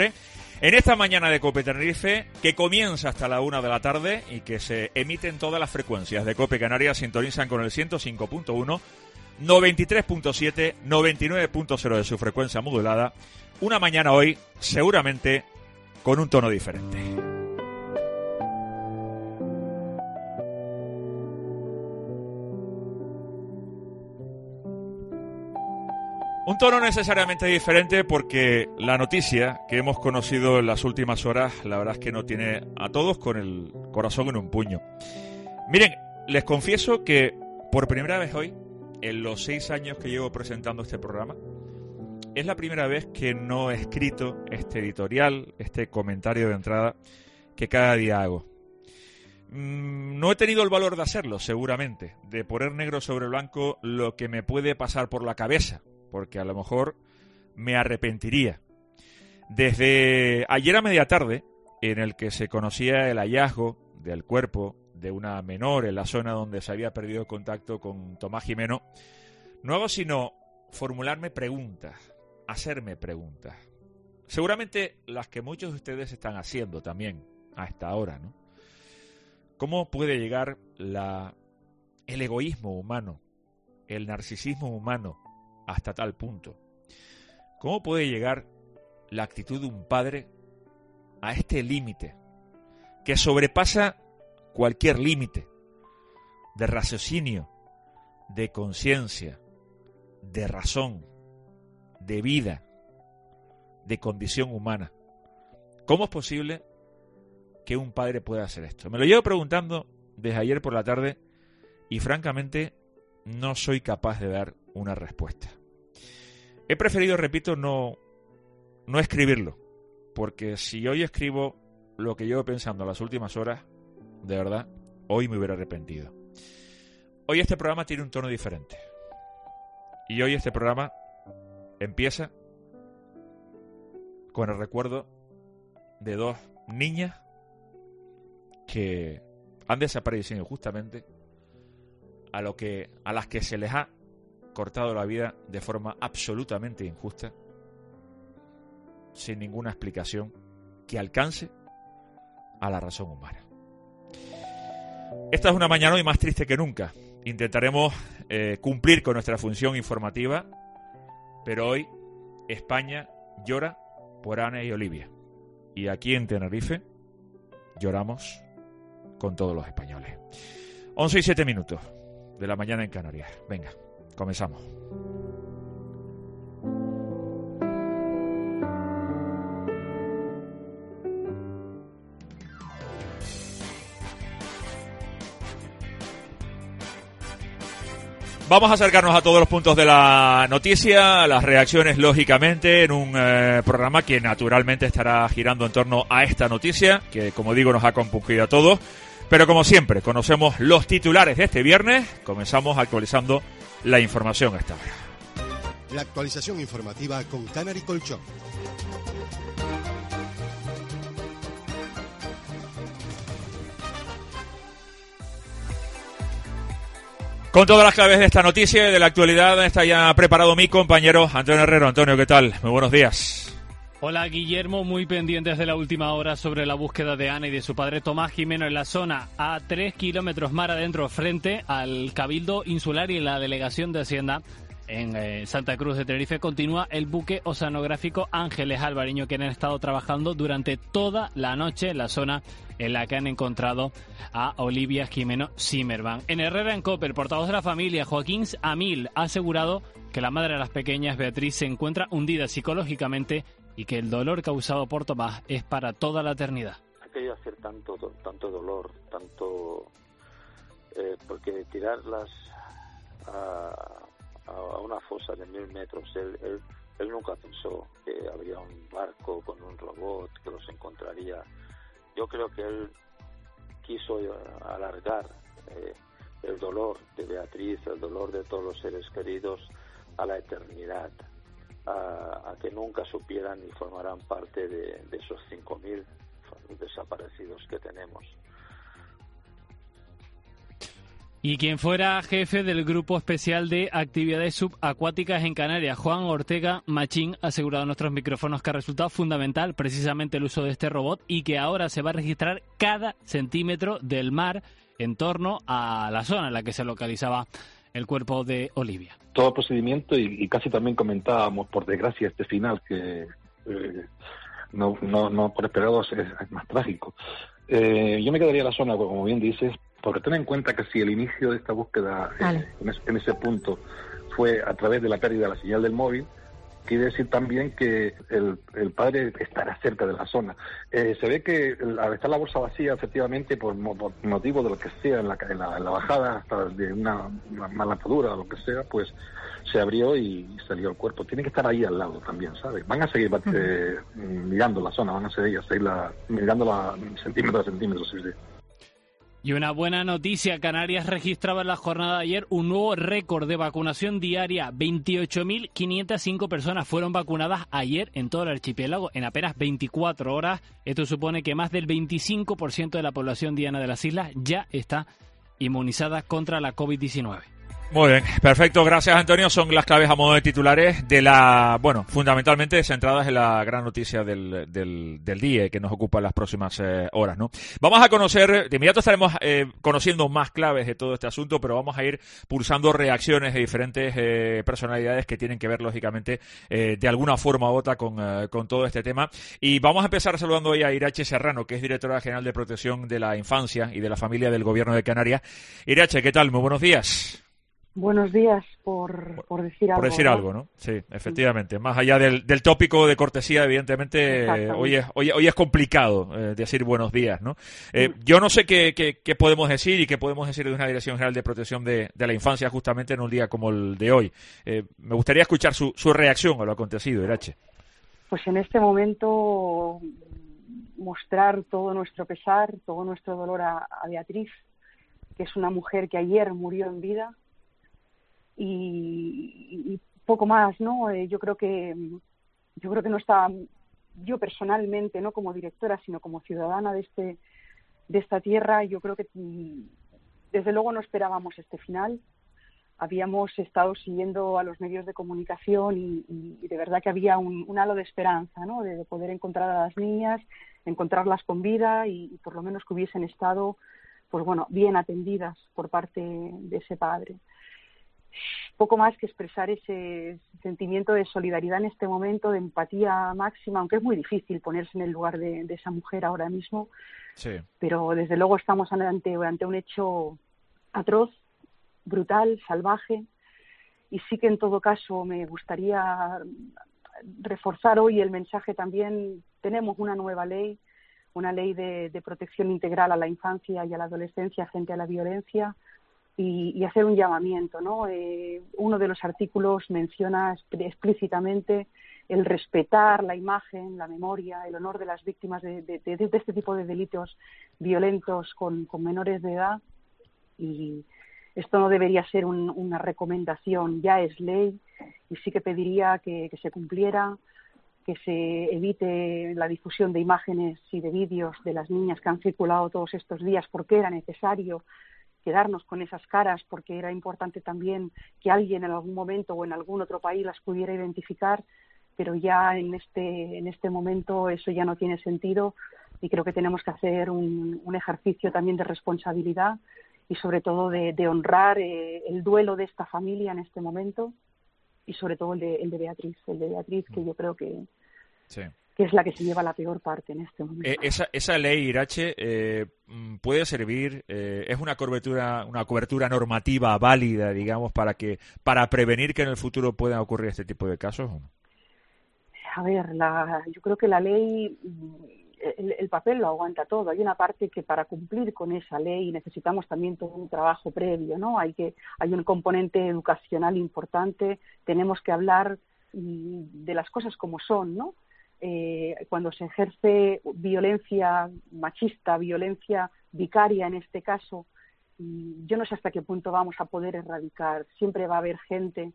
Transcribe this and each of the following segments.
En esta mañana de COPE Tenerife, que comienza hasta la 1 de la tarde y que se emite en todas las frecuencias de COPE Canarias, sintonizan con el 105.1, 93.7, 99.0 de su frecuencia modulada. Una mañana hoy, seguramente, con un tono diferente. Un tono necesariamente diferente porque la noticia que hemos conocido en las últimas horas, la verdad es que nos tiene a todos con el corazón en un puño. Miren, les confieso que por primera vez hoy, en los 6 años que llevo presentando este programa, es la primera vez que no he escrito este editorial, este comentario de entrada que cada día hago. No he tenido el valor de hacerlo, seguramente, de poner negro sobre blanco lo que me puede pasar por la cabeza, porque a lo mejor me arrepentiría. Desde ayer a media tarde, en el que se conocía el hallazgo del cuerpo de una menor en la zona donde se había perdido contacto con Tomás Jimeno, no hago sino formularme preguntas, hacerme preguntas. Seguramente las que muchos de ustedes están haciendo también a esta hora, ¿no? ¿Cómo puede llegar el egoísmo humano, el narcisismo humano, hasta tal punto? ¿Cómo puede llegar la actitud de un padre a este límite que sobrepasa cualquier límite de raciocinio, de conciencia, de razón, de vida, de condición humana? ¿Cómo es posible que un padre pueda hacer esto? Me lo llevo preguntando desde ayer por la tarde y francamente no soy capaz de dar una respuesta. He preferido, repito, no escribirlo, porque si hoy escribo lo que llevo pensando las últimas horas, de verdad, hoy me hubiera arrepentido. Hoy este programa tiene un tono diferente. Y hoy este programa empieza con el recuerdo de 2 niñas que han desaparecido justamente a las que se les ha cortado la vida de forma absolutamente injusta, sin ninguna explicación que alcance a la razón humana. Esta es una mañana hoy más triste que nunca. Intentaremos cumplir con nuestra función informativa, pero hoy España llora por Ana y Olivia. Y aquí en Tenerife lloramos con todos los españoles. 11:07 de la mañana en Canarias. Venga, comenzamos. Vamos a acercarnos a todos los puntos de la noticia, las reacciones lógicamente en un programa que naturalmente estará girando en torno a esta noticia, que como digo nos ha compungido a todos, pero como siempre conocemos los titulares de este viernes, comenzamos actualizando la información a esta hora. La actualización informativa con Canary Colchón. Con todas las claves de esta noticia y de la actualidad está ya preparado mi compañero Antonio Herrero. Antonio, ¿qué tal? Muy buenos días. Hola Guillermo, muy pendientes de la última hora sobre la búsqueda de Ana y de su padre Tomás Jimeno en la zona a 3 kilómetros mar adentro frente al Cabildo Insular y la Delegación de Hacienda en Santa Cruz de Tenerife. Continúa el buque oceanográfico Ángeles Alvariño, que han estado trabajando durante toda la noche en la zona en la que han encontrado a Olivia Jimeno Zimmerman. En Herrera en COPE, el portavoz de la familia, Joaquín Amil, ha asegurado que la madre de las pequeñas, Beatriz, se encuentra hundida psicológicamente y que el dolor causado por Tomás es para toda la eternidad. Ha querido hacer tanto dolor, porque tirarlas a una fosa de 1000 metros, él nunca pensó que habría un barco con un robot que los encontraría. Yo creo que él quiso alargar el dolor de Beatriz, el dolor de todos los seres queridos a la eternidad, a que nunca supieran y formarán parte de esos 5.000 desaparecidos que tenemos. Y quien fuera jefe del Grupo Especial de Actividades Subacuáticas en Canarias, Juan Ortega Machín, ha asegurado a nuestros micrófonos que ha resultado fundamental precisamente el uso de este robot y que ahora se va a registrar cada centímetro del mar en torno a la zona en la que se localizaba el cuerpo de Olivia. Todo el procedimiento y casi también comentábamos, por desgracia, este final que no por esperados es más trágico. Yo me quedaría en la zona, como bien dices, porque ten en cuenta que si el inicio de esta búsqueda en ese punto fue a través de la pérdida de la señal del móvil, quiere decir también que el padre estará cerca de la zona. Se ve que al estar la bolsa vacía, efectivamente, por motivo de lo que sea, en la bajada, hasta de una mala atadura o lo que sea, pues se abrió y salió el cuerpo. Tiene que estar ahí al lado también, ¿sabes? Van a seguir mirando la zona, van a seguir mirándola centímetro a centímetro, sí. Y una buena noticia, Canarias registraba en la jornada de ayer un nuevo récord de vacunación diaria. 28.505 personas fueron vacunadas ayer en todo el archipiélago en apenas 24 horas. Esto supone que más del 25% de la población diana de las islas ya está inmunizada contra la COVID-19. Muy bien, perfecto, gracias Antonio. Son las claves a modo de titulares de fundamentalmente centradas en la gran noticia del día que nos ocupa las próximas horas, ¿no? Vamos a conocer, de inmediato estaremos conociendo más claves de todo este asunto, pero vamos a ir pulsando reacciones de diferentes personalidades que tienen que ver, lógicamente, de alguna forma u otra con todo este tema. Y vamos a empezar saludando hoy a Irache Serrano, que es directora general de Protección de la Infancia y de la Familia del Gobierno de Canarias. Irache, ¿qué tal? Muy buenos días. Buenos días, por decir algo. Por decir algo, ¿no? Sí, efectivamente. Más allá del tópico de cortesía, evidentemente, hoy es complicado decir buenos días, ¿no? Yo no sé qué podemos decir y qué podemos decir de una Dirección General de Protección de la Infancia justamente en un día como el de hoy. Me gustaría escuchar su reacción a lo acontecido, Irache. Pues en este momento mostrar todo nuestro pesar, todo nuestro dolor a Beatriz, que es una mujer que ayer murió en vida, y poco más, ¿no? Yo creo que no estaba, yo personalmente, no como directora, sino como ciudadana de esta tierra, yo creo que desde luego no esperábamos este final. Habíamos estado siguiendo a los medios de comunicación y de verdad que había un halo de esperanza, ¿no? De poder encontrar a las niñas, encontrarlas con vida y por lo menos que hubiesen estado, pues bueno, bien atendidas por parte de ese padre. Poco más que expresar ese sentimiento de solidaridad en este momento, de empatía máxima, aunque es muy difícil ponerse en el lugar de esa mujer ahora mismo. Sí. Pero desde luego estamos ante un hecho atroz, brutal, salvaje, y sí que en todo caso me gustaría reforzar hoy el mensaje también. Tenemos una nueva ley, una ley de protección integral a la infancia y a la adolescencia frente a la violencia, y hacer un llamamiento, ¿no? Uno de los artículos menciona explícitamente el respetar la imagen, la memoria, el honor de las víctimas de este tipo de delitos violentos con menores de edad, y esto no debería ser una recomendación, ya es ley, y sí que pediría que se cumpliera, que se evite la difusión de imágenes y de vídeos de las niñas que han circulado todos estos días, porque era necesario quedarnos con esas caras, porque era importante también que alguien en algún momento o en algún otro país las pudiera identificar, pero ya en este momento eso ya no tiene sentido, y creo que tenemos que hacer un ejercicio también de responsabilidad y sobre todo de honrar el duelo de esta familia en este momento, y sobre todo el de Beatriz, que yo creo que sí, que es la que se lleva la peor parte en este momento. Esa ley, Irache, puede servir, es una cobertura normativa válida, digamos, para prevenir que en el futuro puedan ocurrir este tipo de casos, ¿o no? A ver, yo creo que la ley, el papel lo aguanta todo. Hay una parte que para cumplir con esa ley necesitamos también todo un trabajo previo, ¿no? Hay un componente educacional importante. Tenemos que hablar de las cosas como son, ¿no? Cuando se ejerce violencia machista, violencia vicaria en este caso, yo no sé hasta qué punto vamos a poder erradicar. Siempre va a haber gente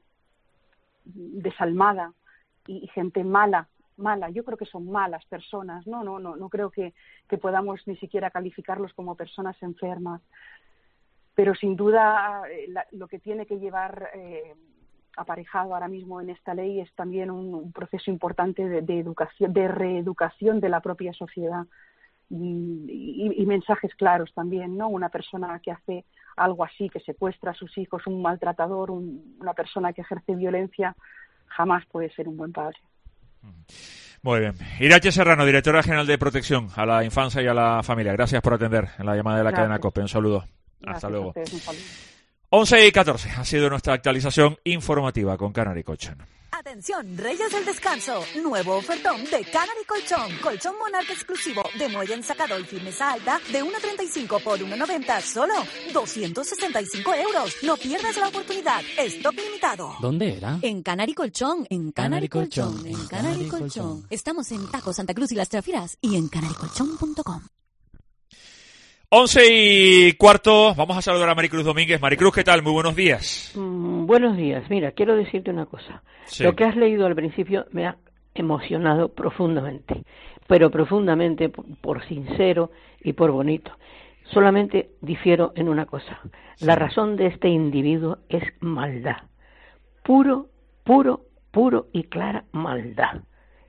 desalmada y gente mala. Yo creo que son malas personas, no creo que podamos ni siquiera calificarlos como personas enfermas. pero sin duda lo que tiene que llevar aparejado ahora mismo en esta ley es también un proceso importante de educación, de reeducación de la propia sociedad y mensajes claros también, ¿no? Una persona que hace algo así, que secuestra a sus hijos, un maltratador, una persona que ejerce violencia, jamás puede ser un buen padre. Muy bien. Irache Serrano, directora general de Protección a la Infancia y a la Familia. Gracias por atender en la llamada de la cadena COPE. Un saludo. Gracias. Hasta luego. A ustedes, un saludo. 11:14 ha sido nuestra actualización informativa con Canary Colchón. Atención, Reyes del Descanso, nuevo ofertón de Canary Colchón, colchón Monarca exclusivo de muelle ensacado y firmeza alta de 1,35 por 1,90, solo 265 euros. No pierdas la oportunidad, stock limitado. ¿Dónde era? En Canary Colchón, en Canary Colchón, en Canary Colchón. Estamos en Tajo, Santa Cruz y Las Trafiras y en canarycolchón.com. 11:15, vamos a saludar a Maricruz Domínguez. Maricruz, ¿qué tal? Muy buenos días. Buenos días. Mira, quiero decirte una cosa. Sí. Lo que has leído al principio me ha emocionado profundamente, pero profundamente por sincero y por bonito. Solamente difiero en una cosa. La razón de este individuo es maldad. Puro y clara maldad.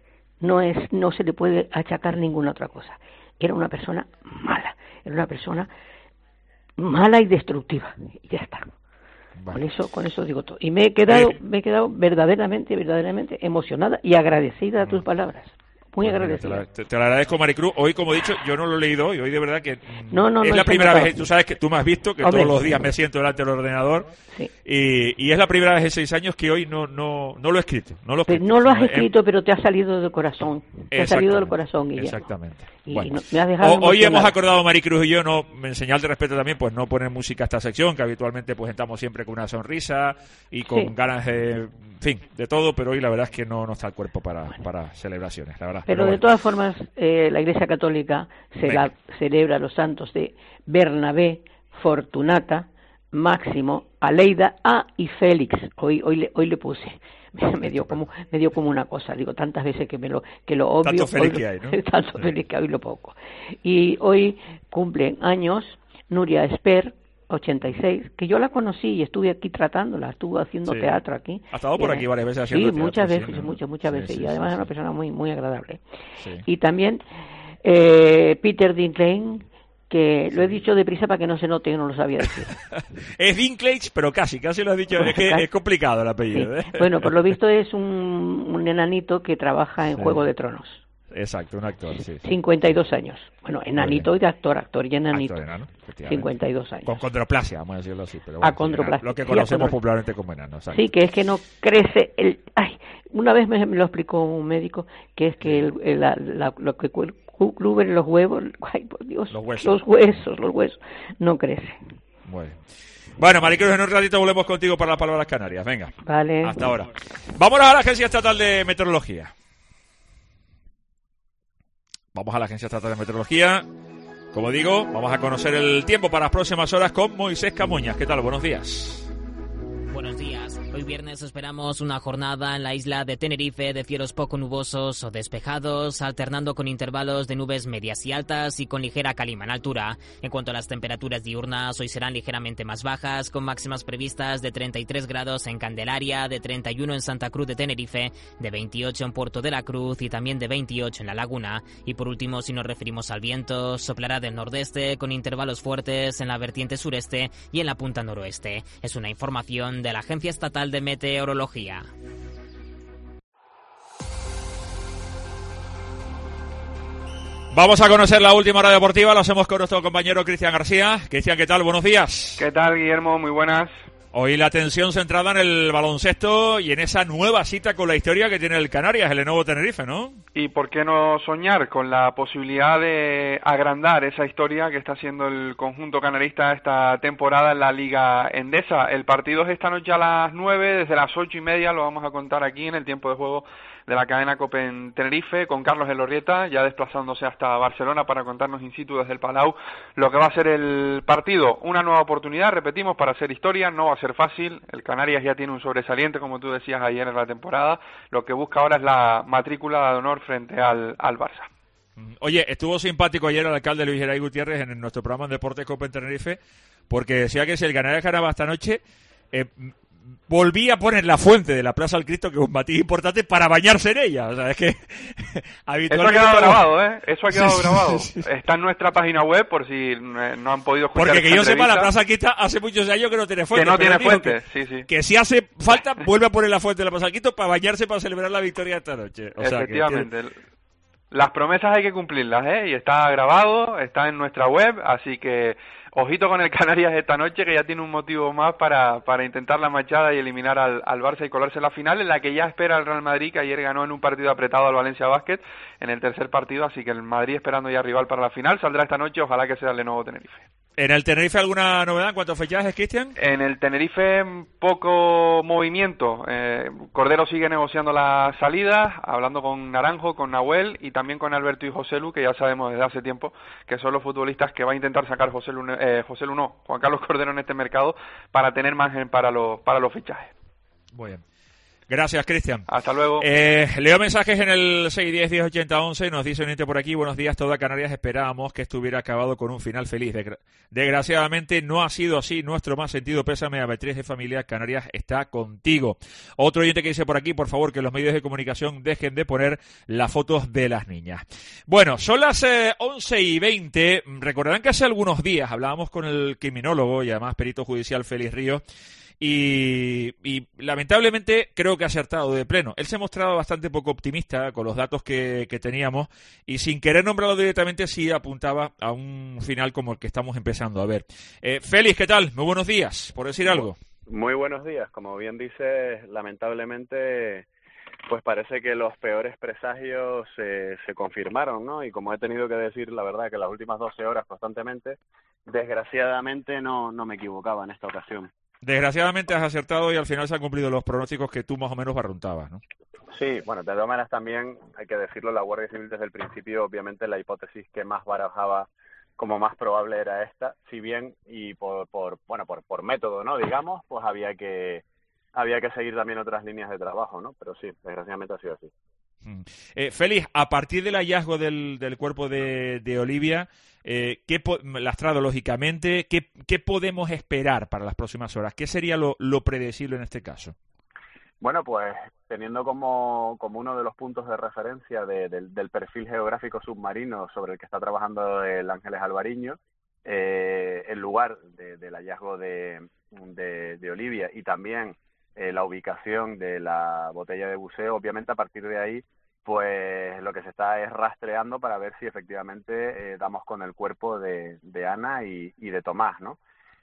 No se le puede achacar ninguna otra cosa. Era una persona mala. Era una persona mala y destructiva. Y ya está. Vale. Con eso digo todo. Y me he quedado verdaderamente emocionada y agradecida a tus palabras. Muy agradecida. Te lo agradezco, Maricruz. Hoy, como he dicho, yo no lo he leído hoy de verdad que es la primera vez. Tú sabes que tú me has visto que todos los días me siento delante del ordenador. Sí. Y es la primera vez en 6 años que hoy no lo he escrito. No lo has escrito, pero te ha salido del corazón. Te ha salido del corazón, Guillermo. Exactamente. Bueno. Me has dejado hoy hemos acordado, Maricruz y yo, en señal de respeto también, pues no poner música a esta sección, que habitualmente pues estamos siempre con una sonrisa y con ganas de todo, pero hoy la verdad es que no está el cuerpo para celebraciones, la verdad. Pero de todas formas, la Iglesia Católica celebra los santos de Bernabé, Fortunata, Máximo, Aleida, y Félix. Hoy le puse. Me dio como una cosa. Digo, tantas veces que lo obvio. Tanto feliz que hay, ¿no? Tanto feliz que hoy lo poco. Y hoy cumplen años Nuria Esper, 86, que yo la conocí y estuve aquí tratándola, estuve haciendo teatro aquí. Ha estado por aquí varias veces haciendo teatro. Muchas veces, y además es una persona muy, muy agradable. Sí. Y también Peter Dinklage, que lo he dicho deprisa para que no se note que no lo sabía decir. Es Dinklage, pero casi lo has dicho, es que es complicado el apellido. Sí. Bueno, por lo visto es un enanito que trabaja en Juego de Tronos. Exacto, un actor, sí. 52 años. Bueno, enanito y de actor y enanito. Actor enano, 52 años. Con condroplasia, vamos a decirlo así. Pero bueno, condroplasia. Lo que conocemos popularmente como enano. Exacto. Sí, que es que no crece una vez me lo explicó un médico, que es que lo que cubren los huevos, por Dios, los huesos no crecen. Bueno, Maricruz, en un ratito volvemos contigo para las palabras canarias. Venga. Vale. Hasta ahora. Vámonos a la Agencia Estatal de Meteorología. Vamos a la Agencia Estatal de Meteorología. Como digo, vamos a conocer el tiempo para las próximas horas con Moisés Camuñas. ¿Qué tal? Buenos días. Buenos días. Hoy viernes esperamos una jornada en la isla de Tenerife de cielos poco nubosos o despejados, alternando con intervalos de nubes medias y altas y con ligera calima en altura. En cuanto a las temperaturas diurnas, hoy serán ligeramente más bajas, con máximas previstas de 33 grados en Candelaria, de 31 en Santa Cruz de Tenerife, de 28 en Puerto de la Cruz y también de 28 en La Laguna. Y por último, si nos referimos al viento, soplará del nordeste con intervalos fuertes en la vertiente sureste y en la punta noroeste. Es una información de la Agencia Estatal de Meteorología. Vamos a conocer la última hora deportiva, lo hacemos con nuestro compañero Cristian García. Cristian, ¿qué tal? Buenos días. ¿Qué tal, Guillermo? Muy buenas. Hoy la atención centrada en el baloncesto y en esa nueva cita con la historia que tiene el Canarias, el Lenovo Tenerife, ¿no? Y por qué no soñar con la posibilidad de agrandar esa historia que está haciendo el conjunto canarista esta temporada en la Liga Endesa. El partido es esta noche a las 9, desde las 8:30 lo vamos a contar aquí en el tiempo de juego de la cadena COPE en Tenerife, con Carlos Elorrieta, ya desplazándose hasta Barcelona para contarnos in situ desde el Palau lo que va a ser el partido. Una nueva oportunidad, repetimos, para hacer historia, no va a ser fácil. El Canarias ya tiene un sobresaliente, como tú decías ayer en la temporada. Lo que busca ahora es la matrícula de honor frente al Barça. Oye, estuvo simpático ayer el alcalde Luis Geray Gutiérrez en nuestro programa en Deportes Copa en Tenerife, porque decía que si el Canarias ganaba esta noche, volvía a poner la fuente de la Plaza del Cristo, que es un matiz importante, para bañarse en ella. O sea, es que habitualmente... Eso ha quedado grabado, ¿eh? Eso ha quedado grabado. Está en nuestra página web, por si no han podido escuchar. Porque que yo sepa, la Plaza del Cristo hace muchos años que no tiene fuente. Que no tiene fuente, sí. Que si hace falta, vuelve a poner la fuente de la Plaza del Cristo para bañarse, para celebrar la victoria esta noche. O sea, efectivamente. Las promesas hay que cumplirlas, ¿eh? Y está grabado, está en nuestra web, así que ojito con el Canarias esta noche, que ya tiene un motivo más para intentar la machada y eliminar al Barça y colarse en la final, en la que ya espera el Real Madrid, que ayer ganó en un partido apretado al Valencia Basket en el tercer partido, así que el Madrid esperando ya rival para la final, saldrá esta noche, ojalá que sea el Lenovo Tenerife. ¿En el Tenerife alguna novedad en cuanto a fichajes, Cristian? En el Tenerife poco movimiento. Cordero sigue negociando las salidas, hablando con Naranjo, con Nahuel y también con Alberto y José Lu, que ya sabemos desde hace tiempo que son los futbolistas que va a intentar sacar Juan Carlos Cordero en este mercado para tener margen para los fichajes. Muy bien. Gracias, Cristian. Hasta luego. Leo mensajes en el 610-1080-11. Nos dice un ente por aquí: buenos días, toda Canarias esperábamos que estuviera acabado con un final feliz. Desgraciadamente no ha sido así. Nuestro más sentido pésame a Beatriz de Familia. Canarias está contigo. Otro oyente que dice por aquí: por favor, que los medios de comunicación dejen de poner las fotos de las niñas. Bueno, son las 11:20. Recordarán que hace algunos días hablábamos con el criminólogo y además perito judicial Félix Ríos. Y lamentablemente creo que ha acertado de pleno. Él se ha mostrado bastante poco optimista con los datos que teníamos y sin querer nombrarlo directamente sí apuntaba a un final como el que estamos empezando a ver. Félix, ¿qué tal? Muy buenos días, por decir algo. Muy buenos días. Como bien dices, lamentablemente pues parece que los peores presagios se confirmaron, ¿no? Y como he tenido que decir la verdad que las últimas 12 horas constantemente, desgraciadamente no me equivocaba en esta ocasión. Desgraciadamente has acertado y al final se han cumplido los pronósticos que tú más o menos barruntabas, ¿no? Sí, bueno, de todas maneras también hay que decirlo, la Guardia Civil desde el principio, obviamente la hipótesis que más barajaba como más probable era esta, si bien y por método, ¿no? Digamos, pues había que seguir también otras líneas de trabajo, ¿no? Pero sí, desgraciadamente ha sido así. Félix, a partir del hallazgo del cuerpo de Olivia, lastrado lógicamente, ¿qué podemos esperar para las próximas horas? ¿Qué sería lo predecible en este caso? Bueno, pues teniendo como uno de los puntos de referencia del perfil geográfico submarino sobre el que está trabajando el Ángeles Alvariño, el lugar del hallazgo de Olivia y también la ubicación de la botella de buceo, obviamente a partir de ahí pues lo que se está es rastreando para ver si efectivamente damos con el cuerpo de Ana y de Tomás, ¿no?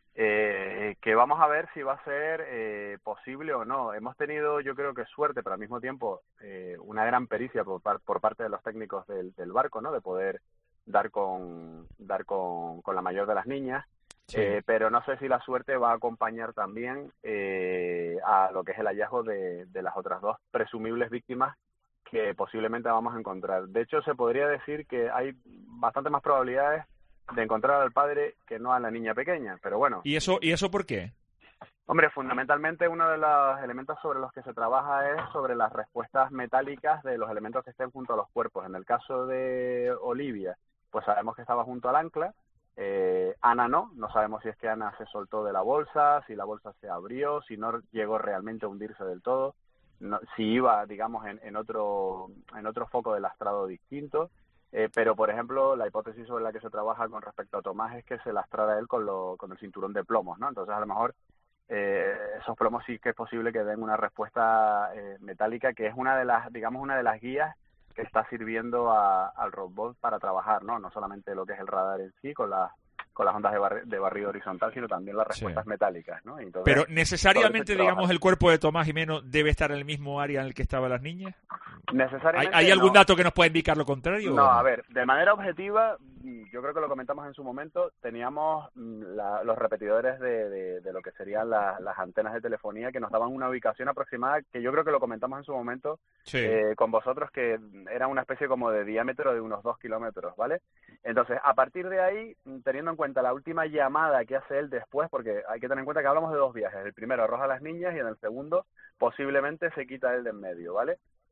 Que vamos a ver si va a ser posible o no. Hemos tenido, yo creo que suerte, pero al mismo tiempo una gran pericia por parte de los técnicos del barco, ¿no? De poder dar con la mayor de las niñas. Sí. Pero no sé si la suerte va a acompañar también a lo que es el hallazgo de las otras dos presumibles víctimas que posiblemente vamos a encontrar. De hecho, se podría decir que hay bastante más probabilidades de encontrar al padre que no a la niña pequeña, pero bueno. ¿Y eso por qué? Hombre, fundamentalmente uno de los elementos sobre los que se trabaja es sobre las respuestas metálicas de los elementos que estén junto a los cuerpos. En el caso de Olivia, pues sabemos que estaba junto al ancla. Ana no sabemos si es que Ana se soltó de la bolsa, si la bolsa se abrió, si no llegó realmente a hundirse del todo. No, si iba, digamos, en otro foco de lastrado distinto, pero por ejemplo la hipótesis sobre la que se trabaja con respecto a Tomás es que se lastrara él con el cinturón de plomos, ¿no? Entonces a lo mejor esos plomos sí que es posible que den una respuesta metálica, que es una de las guías que está sirviendo al robot para trabajar, no solamente lo que es el radar en sí con las ondas de barrido horizontal, sino también las respuestas metálicas, ¿no? Entonces, pero necesariamente, digamos, el cuerpo de Tomás Jimeno debe estar en el mismo área en el que estaban las niñas. Necesariamente. ¿Hay algún dato que nos pueda indicar lo contrario? No, a ver, de manera objetiva, yo creo que lo comentamos en su momento, teníamos los repetidores de lo que serían las antenas de telefonía que nos daban una ubicación aproximada, que yo creo que lo comentamos en su momento con vosotros, que era una especie como de diámetro de unos 2 kilómetros, ¿vale? Entonces, a partir de ahí, teniendo en cuenta la última llamada que hace él después, porque hay que tener en cuenta que hablamos de 2 viajes, el primero arroja a las niñas y en el segundo posiblemente se quita él de en medio, ¿vale?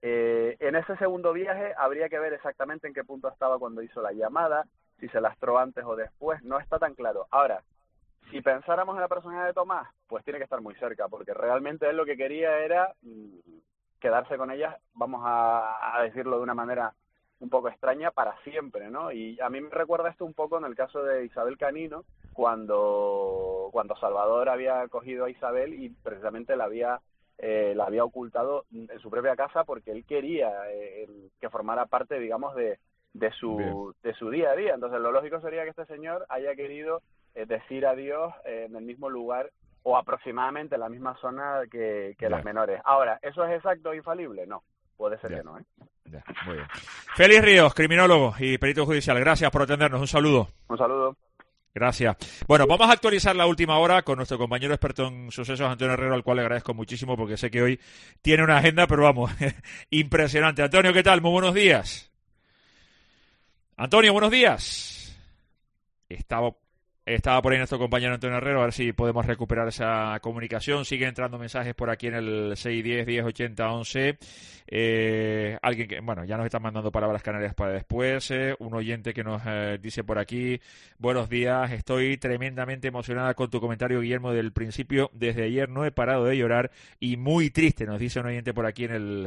En ese segundo viaje habría que ver exactamente en qué punto estaba cuando hizo la llamada, si se lastró antes o después, no está tan claro. Ahora, si pensáramos en la personalidad de Tomás, pues tiene que estar muy cerca, porque realmente él lo que quería era quedarse con ellas, vamos a decirlo de una manera un poco extraña, para siempre, ¿no? Y a mí me recuerda esto un poco en el caso de Isabel Canino, cuando Salvador había cogido a Isabel y precisamente la había ocultado en su propia casa porque él quería que formara parte, digamos, de su día a día. Entonces, lo lógico sería que este señor haya querido decir adiós en el mismo lugar o aproximadamente en la misma zona que las menores. Ahora, ¿eso es exacto o infalible? No, puede ser que no, ¿eh? Ya, muy bien. Félix Ríos, criminólogo y perito judicial, gracias por atendernos, un saludo. Un saludo. Gracias. Bueno, vamos a actualizar la última hora con nuestro compañero experto en sucesos, Antonio Herrero, al cual le agradezco muchísimo porque sé que hoy tiene una agenda, pero vamos, impresionante. Antonio, ¿qué tal? Muy buenos días. Antonio, buenos días. Estaba por ahí nuestro compañero Antonio Herrero, a ver si podemos recuperar esa comunicación. Siguen entrando mensajes por aquí en el 610-1080-11. Alguien que, bueno, ya nos está mandando palabras canarias para después. Un oyente que nos dice por aquí: buenos días, estoy tremendamente emocionada con tu comentario, Guillermo, del principio. Desde ayer no he parado de llorar y muy triste, nos dice un oyente por aquí en el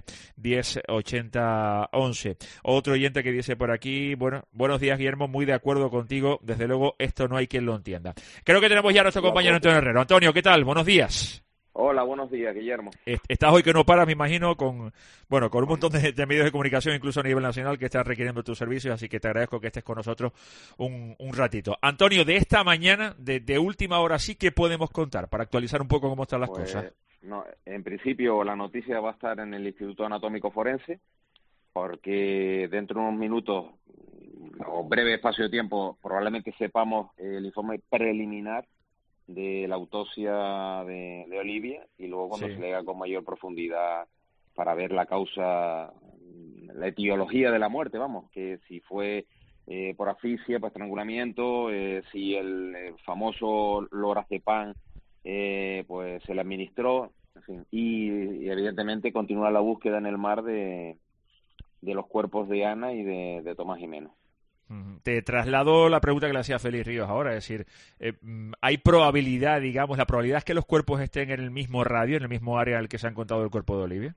610-1080-11. Otro oyente que dice por aquí: bueno, buenos días, Guillermo, muy de acuerdo contigo. Desde luego, esto no hay quien lo entienda. Creo que tenemos ya a nuestro compañero Antonio Herrero. Antonio, ¿qué tal? Buenos días. Hola, buenos días, Guillermo. Estás hoy que no paras, me imagino, con un montón de medios de comunicación, incluso a nivel nacional, que están requiriendo tus servicios, así que te agradezco que estés con nosotros un ratito. Antonio, de esta mañana, de última hora, sí que podemos contar, para actualizar un poco cómo están las cosas. No, en principio, la noticia va a estar en el Instituto Anatómico Forense, porque dentro de unos minutos o breve espacio de tiempo probablemente sepamos el informe preliminar de la autopsia de Olivia, y luego cuando se le haga con mayor profundidad para ver la causa, la etiología de la muerte, vamos, que si fue por asfixia, por estrangulamiento, si el famoso lorazepam pues se le administró, en fin, y evidentemente continuar la búsqueda en el mar de los cuerpos de Ana y de Tomás Jimeno. Te traslado la pregunta que le hacía Félix Ríos ahora, es decir, ¿hay probabilidad, digamos, la probabilidad es que los cuerpos estén en el mismo radio, en el mismo área en el que se ha encontrado el cuerpo de Olivia?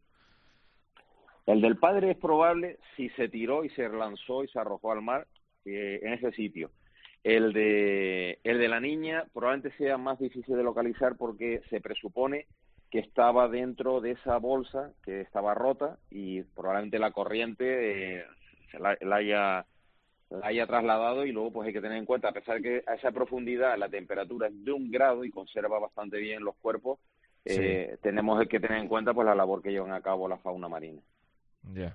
El del padre es probable si se tiró y se lanzó y se arrojó al mar en ese sitio. El de la niña probablemente sea más difícil de localizar porque se presupone que estaba dentro de esa bolsa que estaba rota y probablemente la corriente la haya trasladado, y luego pues hay que tener en cuenta, a pesar de que a esa profundidad la temperatura es de 1 grado y conserva bastante bien los cuerpos, tenemos que tener en cuenta pues la labor que llevan a cabo la fauna marina. Ya.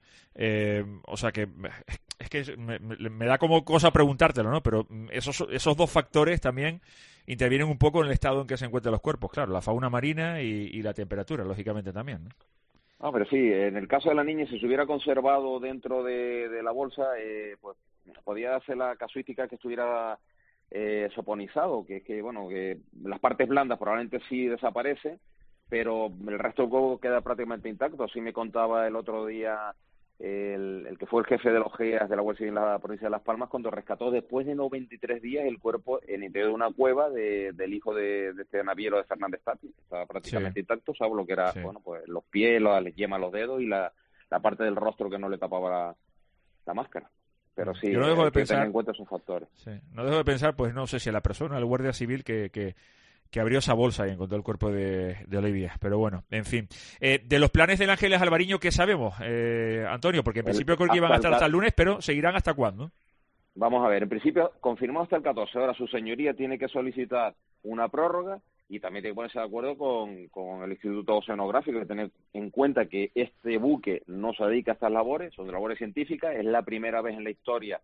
O sea que es que me da como cosa preguntártelo, ¿no? Pero esos dos factores también intervienen un poco en el estado en que se encuentran los cuerpos, claro, la fauna marina y la temperatura, lógicamente también, ¿no? No, pero sí, en el caso de la niña, si se hubiera conservado dentro de la bolsa, pues podía ser la casuística que estuviera soponizado, que las partes blandas probablemente sí desaparecen, pero el resto del cuerpo queda prácticamente intacto. Así me contaba el otro día el que fue el jefe de los GEAS de la Guardia Civil en la provincia de Las Palmas, cuando rescató después de 93 días el cuerpo en el interior de una cueva del hijo de este naviero de Fernández Tapi. Estaba prácticamente intacto, salvo lo que era pues los pies, las yemas, los dedos y la parte del rostro que no le tapaba la máscara. Pero sí, yo no dejo de pensar, tener en cuenta esos factores. No dejo de pensar, pues no sé si la persona, el guardia civil que abrió esa bolsa y encontró el cuerpo de Olivia. Pero bueno, en fin. De los planes del Ángeles Alvariño, ¿qué sabemos, Antonio? Porque en principio creo que iban a estar hasta el lunes, pero ¿seguirán hasta cuándo? Vamos a ver, en principio confirmado hasta el 14. Ahora su señoría tiene que solicitar una prórroga y también tiene que ponerse de acuerdo con el Instituto Oceanográfico, que tener en cuenta que este buque no se dedica a estas labores, son labores científicas. Es la primera vez en la historia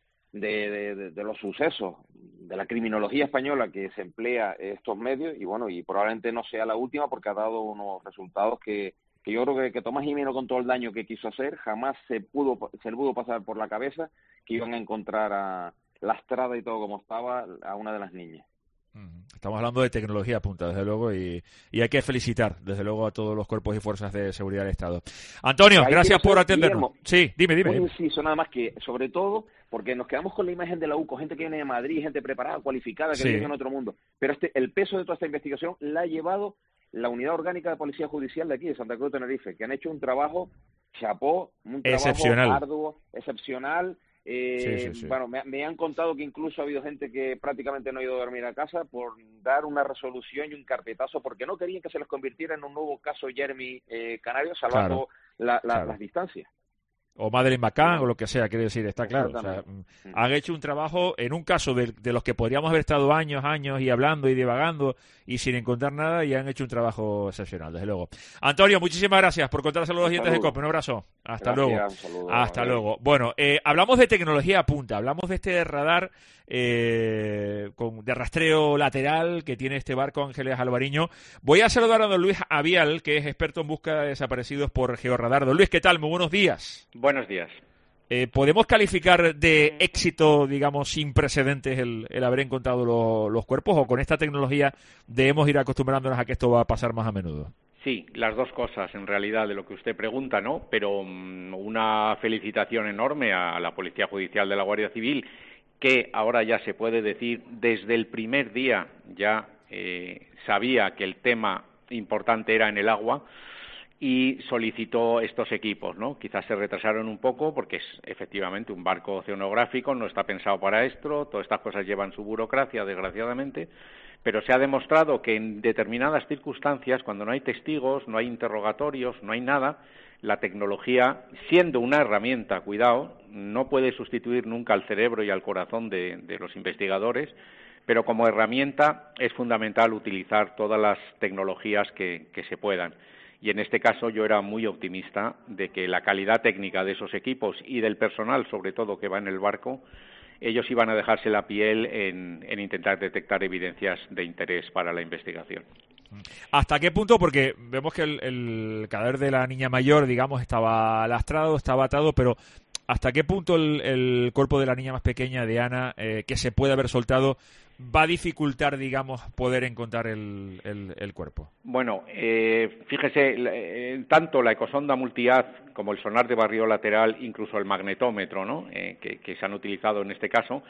de los sucesos de la criminología española que se emplea estos medios, y probablemente no sea la última, porque ha dado unos resultados que yo creo que Tomás Jimeno, con todo el daño que quiso hacer, jamás se le pudo pasar por la cabeza que iban a encontrar lastrada y todo como estaba a una de las niñas. Estamos hablando de tecnología punta, desde luego, y hay que felicitar, desde luego, a todos los cuerpos y fuerzas de seguridad del Estado. Antonio, gracias por atendernos. Guillermo, sí, dime. Un inciso nada más, que sobre todo porque nos quedamos con la imagen de la UCO, gente que viene de Madrid, gente preparada, cualificada, que vive en otro mundo. Pero el peso de toda esta investigación la ha llevado la Unidad Orgánica de Policía Judicial de aquí, de Santa Cruz de Tenerife, que han hecho un trabajo chapó, un trabajo arduo, excepcional. Bueno, me han contado que incluso ha habido gente que prácticamente no ha ido a dormir a casa por dar una resolución y un carpetazo, porque no querían que se les convirtiera en un nuevo caso Jeremy Canario, salvando las distancias. O Madeleine McCann, o lo que sea, quiere decir, está claro. O sea, han hecho un trabajo, en un caso de los que podríamos haber estado años y hablando y divagando y sin encontrar nada, y han hecho un trabajo excepcional, desde luego. Antonio, muchísimas gracias por contárselo a los oyentes de COPE. Un abrazo. Hasta luego. Hasta luego. Bueno, hablamos de tecnología punta, hablamos de este radar de rastreo lateral que tiene este barco Ángeles Alvariño. Voy a saludar a don Luis Avial, que es experto en búsqueda de desaparecidos por georradar. Don Luis, ¿qué tal? Muy buenos días. Buenos días. ¿Podemos calificar de éxito, digamos, sin precedentes el haber encontrado los cuerpos, o con esta tecnología debemos ir acostumbrándonos a que esto va a pasar más a menudo? Sí, las dos cosas en realidad de lo que usted pregunta, ¿no? Pero una felicitación enorme a la Policía Judicial de la Guardia Civil, que ahora ya se puede decir desde el primer día ya sabía que el tema importante era en el agua y solicitó estos equipos, ¿no? Quizás se retrasaron un poco porque es efectivamente un barco oceanográfico, no está pensado para esto, todas estas cosas llevan su burocracia, desgraciadamente, pero se ha demostrado que en determinadas circunstancias, cuando no hay testigos, no hay interrogatorios, no hay nada, la tecnología, siendo una herramienta, cuidado, no puede sustituir nunca al cerebro y al corazón de los investigadores, pero como herramienta es fundamental utilizar todas las tecnologías que se puedan. Y en este caso yo era muy optimista de que la calidad técnica de esos equipos y del personal, sobre todo, que va en el barco, ellos iban a dejarse la piel en intentar detectar evidencias de interés para la investigación. ¿Hasta qué punto? Porque vemos que el cadáver de la niña mayor, digamos, estaba lastrado, estaba atado, pero ¿hasta qué punto el cuerpo de la niña más pequeña, de Ana, que se puede haber soltado, va a dificultar, digamos, poder encontrar el cuerpo? Bueno, fíjese, tanto la ecosonda multihaz como el sonar de barrido lateral, incluso el magnetómetro, ¿no? Que se han utilizado en este caso,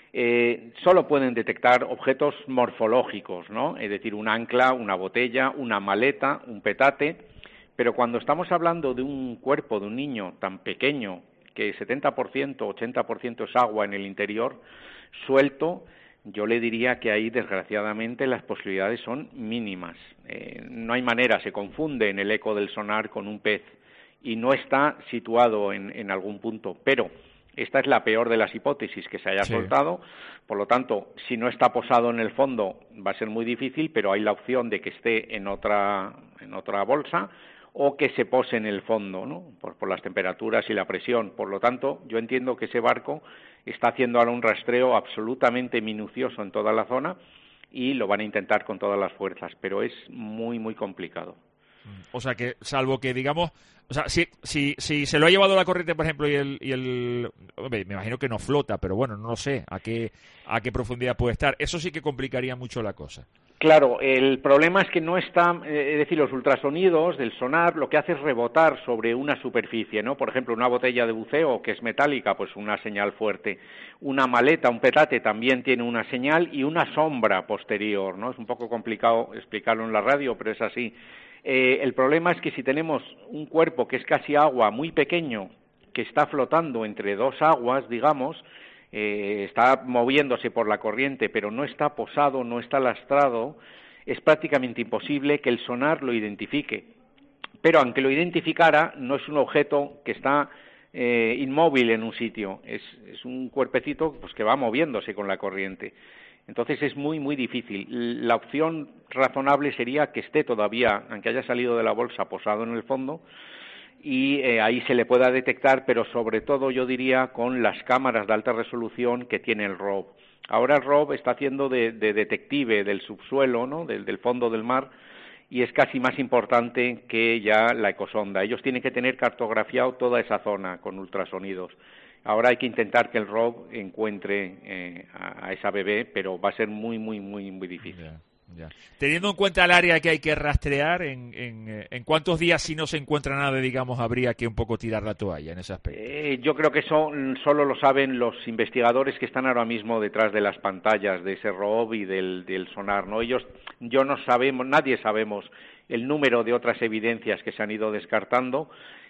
solo pueden detectar objetos morfológicos, ¿no? Es decir, un ancla, una botella, una maleta, un petate, pero cuando estamos hablando de un cuerpo de un niño tan pequeño que 70%, 80% es agua en el interior, suelto, yo le diría que ahí, desgraciadamente, las posibilidades son mínimas. No hay manera, se confunde en el eco del sonar con un pez y no está situado en algún punto, pero esta es la peor de las hipótesis, que se haya soltado, por lo tanto, si no está posado en el fondo va a ser muy difícil, pero hay la opción de que esté en otra bolsa o que se pose en el fondo, ¿no? Por las temperaturas y la presión. Por lo tanto, yo entiendo que ese barco está haciendo ahora un rastreo absolutamente minucioso en toda la zona y lo van a intentar con todas las fuerzas, pero es muy, muy complicado. O sea que, salvo que, digamos, o sea, si se lo ha llevado la corriente, por ejemplo, hombre, me imagino que no flota, pero bueno, no lo sé a qué profundidad puede estar. Eso sí que complicaría mucho la cosa. Claro, el problema es que no está, es decir, los ultrasonidos del sonar lo que hace es rebotar sobre una superficie, ¿no? Por ejemplo, una botella de buceo que es metálica, pues una señal fuerte. Una maleta, un petate también tiene una señal y una sombra posterior, ¿no? Es un poco complicado explicarlo en la radio, pero es así. El problema es que si tenemos un cuerpo que es casi agua, muy pequeño, que está flotando entre dos aguas, digamos, está moviéndose por la corriente, pero no está posado, no está lastrado, es prácticamente imposible que el sonar lo identifique. Pero aunque lo identificara, no es un objeto que está inmóvil en un sitio, es un cuerpecito pues que va moviéndose con la corriente. Entonces es muy, muy difícil. La opción razonable sería que esté todavía, aunque haya salido de la bolsa, posado en el fondo, y ahí se le pueda detectar, pero sobre todo yo diría con las cámaras de alta resolución que tiene el ROV. Ahora el ROV está haciendo de detective del subsuelo, ¿no? del fondo del mar, y es casi más importante que ya la ecosonda. Ellos tienen que tener cartografiado toda esa zona con ultrasonidos. Ahora hay que intentar que el ROV encuentre a esa bebé, pero va a ser muy, muy, muy, muy difícil. Ya. Teniendo en cuenta el área que hay que rastrear, ¿en cuántos días, si no se encuentra nada, digamos, habría que un poco tirar la toalla en ese aspecto? Yo creo que eso solo lo saben los investigadores que están ahora mismo detrás de las pantallas de ese ROV y del sonar, ¿no? Nadie sabemos el número de otras evidencias que se han ido descartando,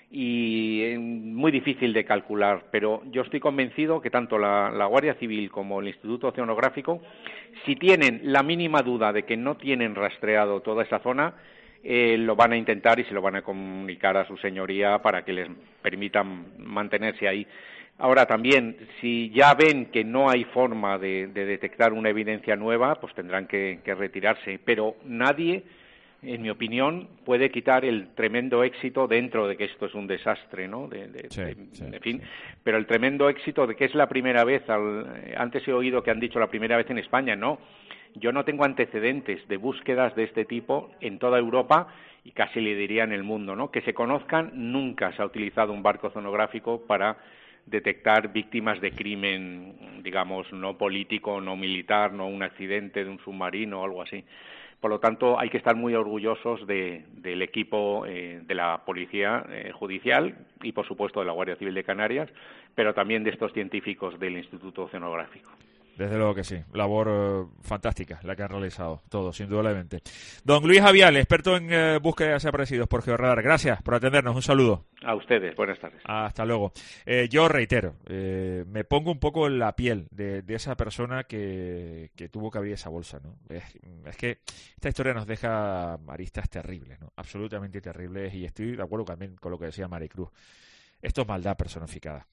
y es muy difícil de calcular, pero yo estoy convencido que tanto la Guardia Civil como el Instituto Oceanográfico, si tienen la mínima duda de que no tienen rastreado toda esa zona, lo van a intentar y se lo van a comunicar a su señoría para que les permitan mantenerse ahí. Ahora también, si ya ven que no hay forma de detectar una evidencia nueva, pues tendrán que retirarse, pero nadie, en mi opinión, puede quitar el tremendo éxito, dentro de que esto es un desastre, ¿no? En fin, pero el tremendo éxito de que es la primera vez, antes he oído que han dicho la primera vez en España, no. Yo no tengo antecedentes de búsquedas de este tipo en toda Europa y casi le diría en el mundo, ¿no? Que se conozcan, nunca se ha utilizado un barco oceanográfico para detectar víctimas de crimen, digamos, no político, no militar, no un accidente de un submarino o algo así. Por lo tanto, hay que estar muy orgullosos del equipo de la Policía Judicial y, por supuesto, de la Guardia Civil de Canarias, pero también de estos científicos del Instituto Oceanográfico. Desde luego que sí. Labor fantástica la que han realizado todos, indudablemente. Don Luis Avial, experto en búsqueda de desaparecidos por Georradar. Gracias por atendernos. Un saludo. A ustedes. Buenas tardes. Hasta luego. Yo reitero, me pongo un poco en la piel de esa persona que tuvo que abrir esa bolsa, ¿no? Es que esta historia nos deja aristas terribles, ¿no? Absolutamente terribles, y estoy de acuerdo también con lo que decía Maricruz. Esto es maldad personificada,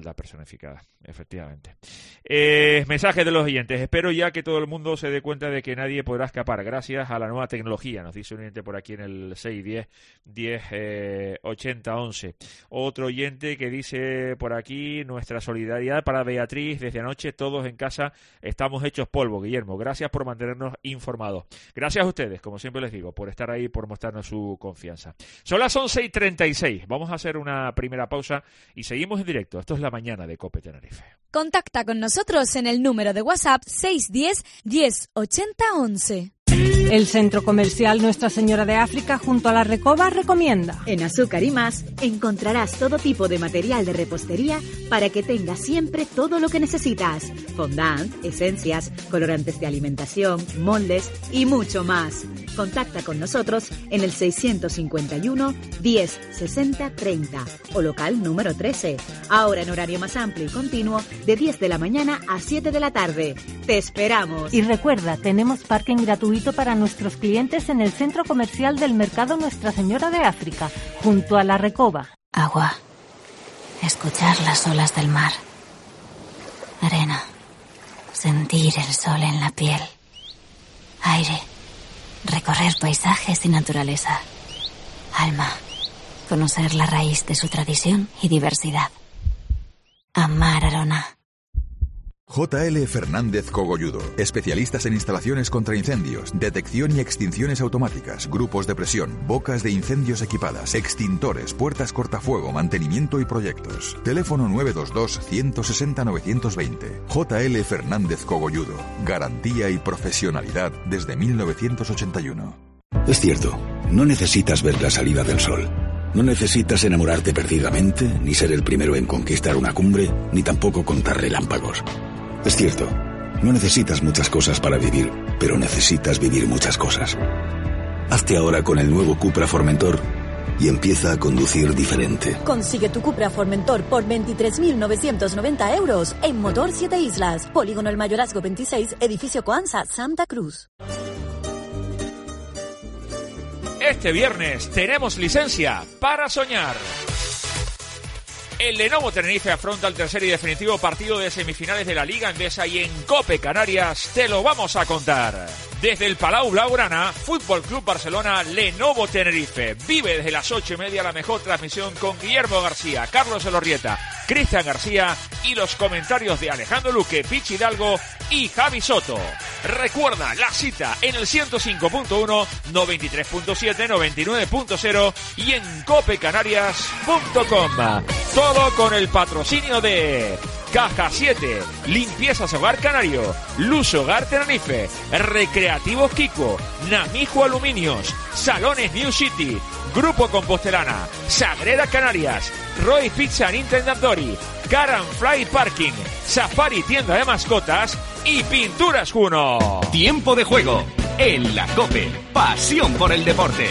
efectivamente. Mensajes de los oyentes. Espero ya que todo el mundo se dé cuenta de que nadie podrá escapar gracias a la nueva tecnología, nos dice un oyente por aquí en el 610-10-80-11. Otro oyente que dice por aquí: nuestra solidaridad para Beatriz, desde anoche todos en casa estamos hechos polvo. Guillermo, gracias por mantenernos informados. Gracias a ustedes, como siempre les digo, por estar ahí, por mostrarnos su confianza. Son las 11:36, vamos a hacer una primera pausa y seguimos en directo. Esto es La Mañana de COPE Tenerife. Contacta con nosotros en el número de WhatsApp 610-10-80-11. El Centro Comercial Nuestra Señora de África junto a la Recoba recomienda. En Azúcar y Más encontrarás todo tipo de material de repostería para que tengas siempre todo lo que necesitas. Fondant, esencias, colorantes de alimentación, moldes y mucho más. Contacta con nosotros en el 651 10 60 30 o local número 13. Ahora en horario más amplio y continuo de 10 de la mañana a 7 de la tarde. ¡Te esperamos! Y recuerda, tenemos parking gratuito para nuestros clientes en el Centro Comercial del Mercado Nuestra Señora de África, junto a la Recoba. Agua. Escuchar las olas del mar. Arena. Sentir el sol en la piel. Aire. Recorrer paisajes y naturaleza. Alma. Conocer la raíz de su tradición y diversidad. Amar Arona. JL Fernández Cogolludo, especialistas en instalaciones contra incendios, detección y extinciones automáticas, grupos de presión, bocas de incendios equipadas, extintores, puertas cortafuego, mantenimiento y proyectos. Teléfono 922-160-920. JL Fernández Cogolludo, garantía y profesionalidad desde 1981. Es cierto, no necesitas ver la salida del sol. No necesitas enamorarte perdidamente, ni ser el primero en conquistar una cumbre, ni tampoco contar relámpagos. Es cierto, no necesitas muchas cosas para vivir, pero necesitas vivir muchas cosas. Hazte ahora con el nuevo Cupra Formentor y empieza a conducir diferente. Consigue tu Cupra Formentor por 23.990 euros en Motor 7 Islas, Polígono El Mayorazgo 26, Edificio Coanza, Santa Cruz. Este viernes tenemos licencia para soñar. El Lenovo Tenerife afronta el tercer y definitivo partido de semifinales de la Liga Endesa y en COPE Canarias te lo vamos a contar. Desde el Palau Blaugrana, Fútbol Club Barcelona, Lenovo Tenerife. Vive desde las 8:30 la mejor transmisión con Guillermo García, Carlos Elorrieta, Cristian García y los comentarios de Alejandro Luque, Pichi Hidalgo y Javi Soto. Recuerda la cita en el 105.1, 93.7, 99.0 y en copecanarias.com. Todo con el patrocinio de Caja 7, Limpiezas Hogar Canario, Luz Hogar Tenerife, Recreativos Kiko, Namijo Aluminios, Salones New City, Grupo Compostelana, Sagrera Canarias, Roy Pizza Nintendadori, Car & Fly Parking, Safari Tienda de Mascotas y Pinturas Juno. Tiempo de juego en la COPE. Pasión por el deporte.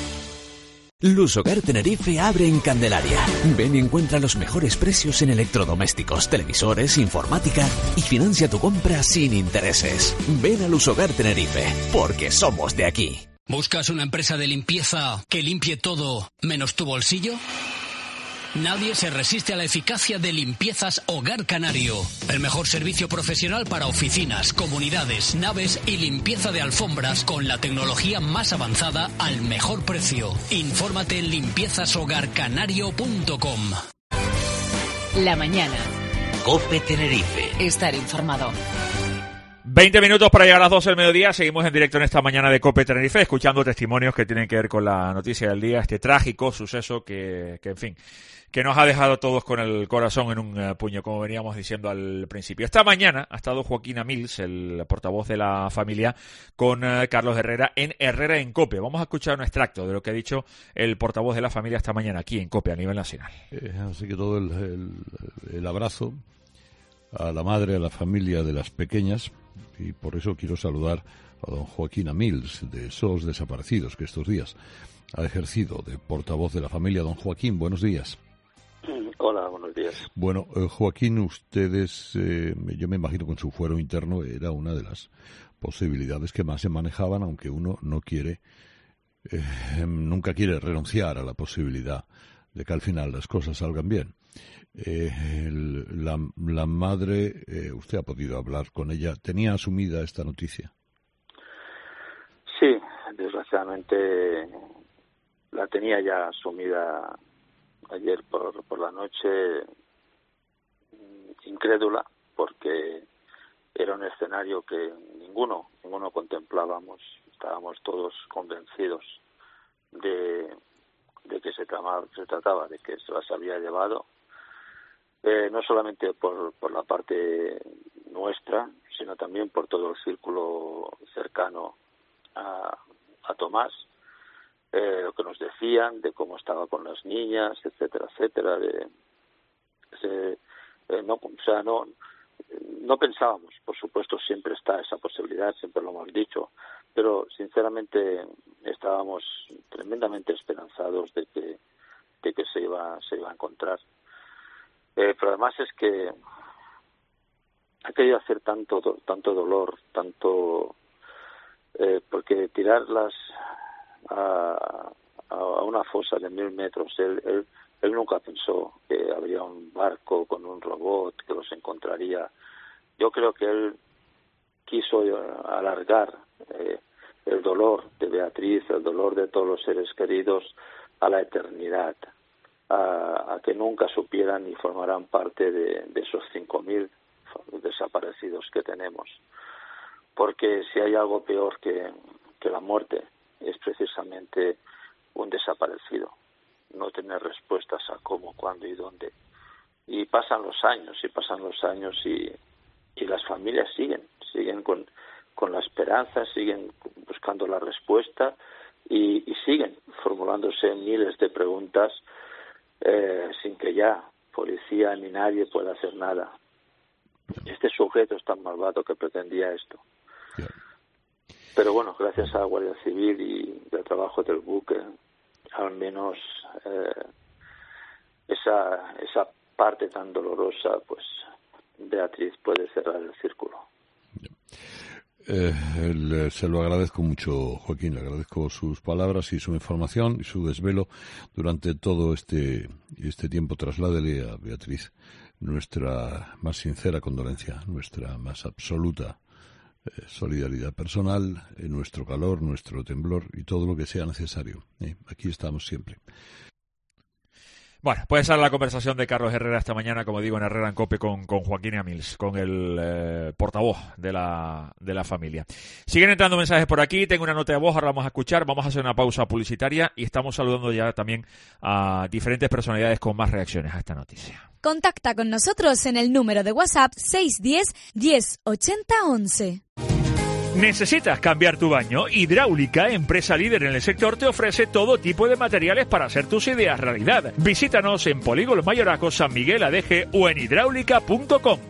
Luz Hogar Tenerife abre en Candelaria. Ven y encuentra los mejores precios en electrodomésticos, televisores, informática y financia tu compra sin intereses. Ven a Luz Hogar Tenerife, porque somos de aquí. ¿Buscas una empresa de limpieza que limpie todo menos tu bolsillo? Nadie se resiste a la eficacia de Limpiezas Hogar Canario. El mejor servicio profesional para oficinas, comunidades, naves y limpieza de alfombras con la tecnología más avanzada al mejor precio. Infórmate en limpiezashogarcanario.com. La mañana. COPE Tenerife. Estar informado. 20 minutos para llegar a las 12 del mediodía. Seguimos en directo en esta mañana de COPE Tenerife, escuchando testimonios que tienen que ver con la noticia del día, este trágico suceso que en fin, que nos ha dejado a todos con el corazón en un puño, como veníamos diciendo al principio. Esta mañana ha estado Joaquín Amils, el portavoz de la familia, con Carlos Herrera en Herrera en COPE. Vamos a escuchar un extracto de lo que ha dicho el portavoz de la familia esta mañana aquí en COPE a nivel nacional. Así que todo el abrazo a la madre, a la familia de las pequeñas, y por eso quiero saludar a don Joaquín Amils de SOS Desaparecidos, que estos días ha ejercido de portavoz de la familia. Don Joaquín, buenos días. Hola, buenos días. Bueno, Joaquín, ustedes, yo me imagino que en su fuero interno era una de las posibilidades que más se manejaban, aunque uno no quiere, nunca quiere renunciar a la posibilidad de que al final las cosas salgan bien. La madre, usted ha podido hablar con ella, ¿tenía asumida esta noticia? Sí, desgraciadamente la tenía ya asumida ayer por la noche, incrédula, porque era un escenario que ninguno contemplábamos. Estábamos todos convencidos de que se trataba de que se las había llevado, no solamente por la parte nuestra, sino también por todo el círculo cercano a Tomás, lo que nos decían de cómo estaba con las niñas, etcétera, etcétera. No pensábamos, por supuesto, siempre está esa posibilidad, siempre lo hemos dicho, pero sinceramente estábamos tremendamente esperanzados de que se iba a encontrar. Pero además es que ha querido hacer tanto dolor, porque tirarlas a una fosa de 1000 metros, él nunca pensó que habría un barco con un robot que los encontraría. Yo creo que él quiso alargar el dolor de Beatriz, el dolor de todos los seres queridos a la eternidad, a que nunca supieran ni formarán parte de esos 5.000 desaparecidos que tenemos. Porque si hay algo peor que la muerte, es precisamente un desaparecido, no tener respuestas a cómo, cuándo y dónde. Y pasan los años y las familias siguen con la esperanza, siguen buscando la respuesta y siguen formulándose miles de preguntas sin que ya policía ni nadie pueda hacer nada. Este sujeto es tan malvado que pretendía esto. Pero bueno, gracias a la Guardia Civil y al trabajo del buque, al menos esa parte tan dolorosa, pues Beatriz puede cerrar el círculo. Se lo agradezco mucho, Joaquín, le agradezco sus palabras y su información y su desvelo durante todo este tiempo. Trasládele a Beatriz nuestra más sincera condolencia, nuestra más absoluta solidaridad personal, nuestro calor, nuestro temblor y todo lo que sea necesario. Aquí estamos siempre. Bueno, pues esa es la conversación de Carlos Herrera esta mañana, como digo, en Herrera en COPE con Joaquín Amils, con el portavoz de la familia. Siguen entrando mensajes por aquí, tengo una nota de voz, ahora vamos a escuchar, vamos a hacer una pausa publicitaria y estamos saludando ya también a diferentes personalidades con más reacciones a esta noticia. Contacta con nosotros en el número de WhatsApp 610 10 80 11. ¿Necesitas cambiar tu baño? Hidráulica, empresa líder en el sector, te ofrece todo tipo de materiales para hacer tus ideas realidad. Visítanos en Polígono Mayorazgo, San Miguel Adeje o en hidráulica.com.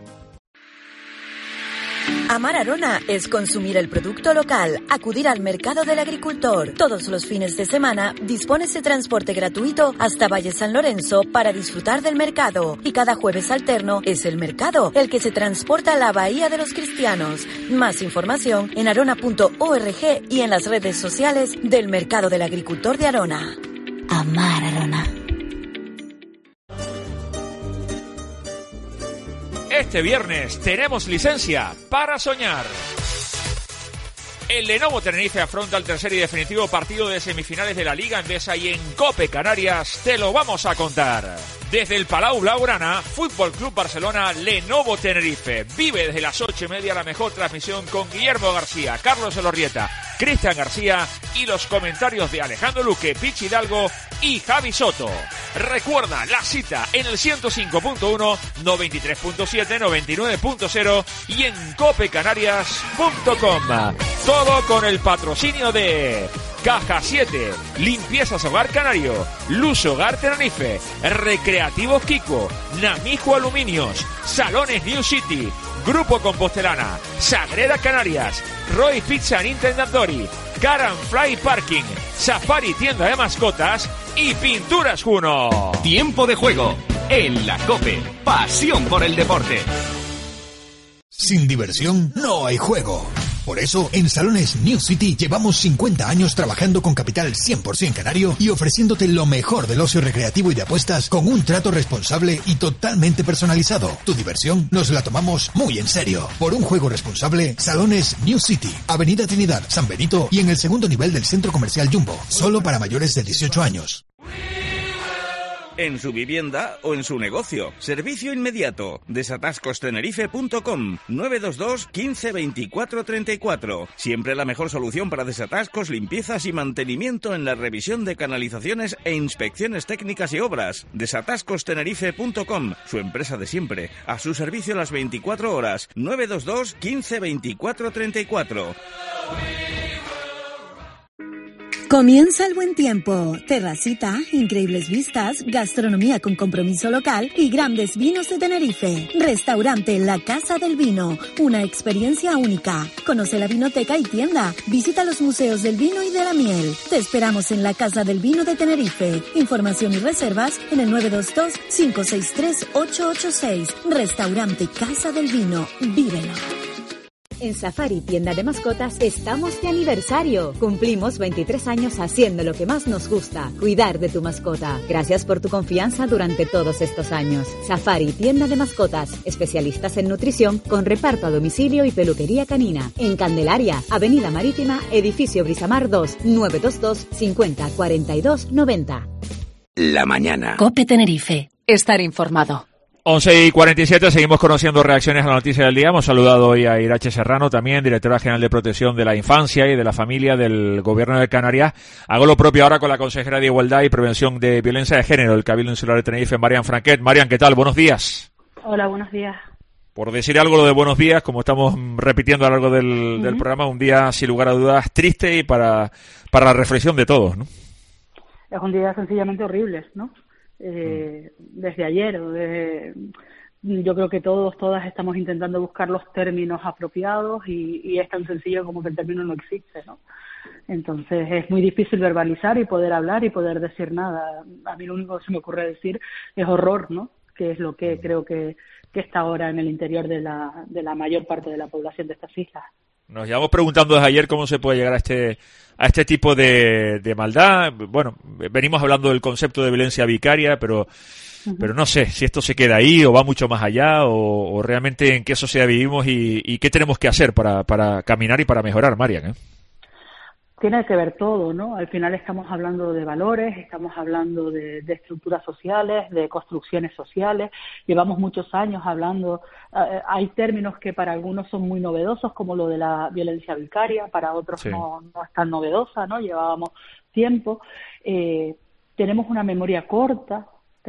Amar Arona es consumir el producto local, acudir al mercado del agricultor. Todos los fines de semana dispones de transporte gratuito hasta Valle San Lorenzo para disfrutar del mercado. Y cada jueves alterno es el mercado el que se transporta a la Bahía de los Cristianos. Más información en arona.org y en las redes sociales del Mercado del Agricultor de Arona. Amar Arona. Este viernes tenemos licencia para soñar. El Lenovo Tenerife afronta el tercer y definitivo partido de semifinales de la Liga Endesa y en COPE Canarias te lo vamos a contar. Desde el Palau Blaugrana, Fútbol Club Barcelona, Lenovo Tenerife. Vive desde las 8:30 la mejor transmisión con Guillermo García, Carlos Elorrieta, Cristian García y los comentarios de Alejandro Luque, Pichi Hidalgo y Javi Soto. Recuerda la cita en el 105.1, 93.7, 99.0 y en copecanarias.com. Todo con el patrocinio de Caja 7, Limpiezas Hogar Canario, Luz Hogar Tenerife, Recreativos Kiko, Namijo Aluminios, Salones New City, Grupo Compostelana, Sagrera Canarias, Roy Pizza Intendantori, Caran Fly Parking, Safari Tienda de Mascotas y Pinturas Juno. Tiempo de juego en la COPE. Pasión por el deporte. Sin diversión no hay juego. Por eso, en Salones New City llevamos 50 años trabajando con capital 100% canario y ofreciéndote lo mejor del ocio recreativo y de apuestas con un trato responsable y totalmente personalizado. Tu diversión nos la tomamos muy en serio. Por un juego responsable, Salones New City, Avenida Trinidad, San Benito y en el segundo nivel del Centro Comercial Jumbo. Solo para mayores de 18 años. En su vivienda o en su negocio. Servicio inmediato. Desatascostenerife.com 922 15 24 34. Siempre la mejor solución para desatascos, limpiezas y mantenimiento en la revisión de canalizaciones e inspecciones técnicas y obras. Desatascostenerife.com, su empresa de siempre. A su servicio las 24 horas. 922 15 24 34. Comienza el buen tiempo, terracita, increíbles vistas, gastronomía con compromiso local y grandes vinos de Tenerife. Restaurante La Casa del Vino, una experiencia única. Conoce la vinoteca y tienda, visita los museos del vino y de la miel. Te esperamos en La Casa del Vino de Tenerife. Información y reservas en el 922-563-886. Restaurante Casa del Vino, vívelo. En Safari Tienda de Mascotas estamos de aniversario. Cumplimos 23 años haciendo lo que más nos gusta, cuidar de tu mascota. Gracias por tu confianza durante todos estos años. Safari Tienda de Mascotas, especialistas en nutrición con reparto a domicilio y peluquería canina. En Candelaria, Avenida Marítima, Edificio Brisamar 2, 922 50 42 90. La mañana. COPE Tenerife. Estar informado. 11:47, seguimos conociendo reacciones a la noticia del día. Hemos saludado hoy a Irache Serrano, también directora general de Protección de la Infancia y de la Familia del Gobierno de Canarias. Hago lo propio ahora con la consejera de Igualdad y Prevención de Violencia de Género del Cabildo Insular de Tenerife, Marian Franquet. Marian, ¿qué tal? Buenos días. Hola, buenos días. Por decir algo lo de buenos días, como estamos repitiendo a lo largo del programa, un día sin lugar a dudas triste y para la reflexión de todos, ¿no? Es un día sencillamente horrible, ¿no? Desde ayer, yo creo que todas estamos intentando buscar los términos apropiados y es tan sencillo como que el término no existe, ¿no? Entonces es muy difícil verbalizar y poder hablar y poder decir nada. A mí lo único que se me ocurre decir es horror, ¿no? Que es lo que creo que está ahora en el interior de la mayor parte de la población de estas islas. Nos llevamos preguntando desde ayer cómo se puede llegar a este tipo de maldad. Bueno, venimos hablando del concepto de violencia vicaria, pero no sé si esto se queda ahí o va mucho más allá o realmente en qué sociedad vivimos y qué tenemos que hacer para caminar y para mejorar, Marian, ¿eh? tiene que ver todo, ¿no? Al final estamos hablando de valores, estamos hablando de estructuras sociales, de construcciones sociales. Llevamos muchos años hablando, hay términos que para algunos son muy novedosos, como lo de la violencia vicaria, para otros sí. no es tan novedosa, ¿no? Llevábamos tiempo. Tenemos una memoria corta,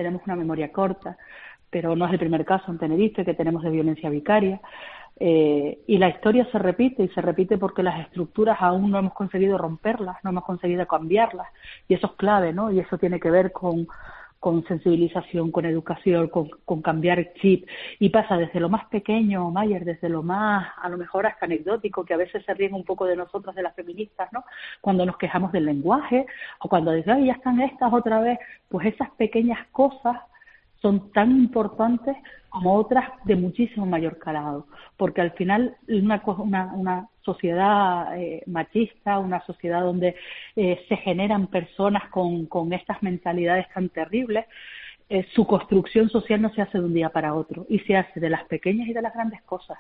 pero no es el primer caso en Tenerife que tenemos de violencia vicaria. Y la historia se repite porque las estructuras aún no hemos conseguido romperlas, no hemos conseguido cambiarlas, y eso es clave, ¿no? Y eso tiene que ver con sensibilización, con educación, con cambiar el chip, y pasa desde lo más pequeño, Mayer, desde lo más, a lo mejor hasta anecdótico, que a veces se ríen un poco de nosotros, de las feministas, ¿no? Cuando nos quejamos del lenguaje, o cuando dicen, ay, ya están estas otra vez, pues esas pequeñas cosas son tan importantes como otras de muchísimo mayor calado, porque al final una sociedad machista, una sociedad donde se generan personas con estas mentalidades tan terribles, su construcción social no se hace de un día para otro, y se hace de las pequeñas y de las grandes cosas.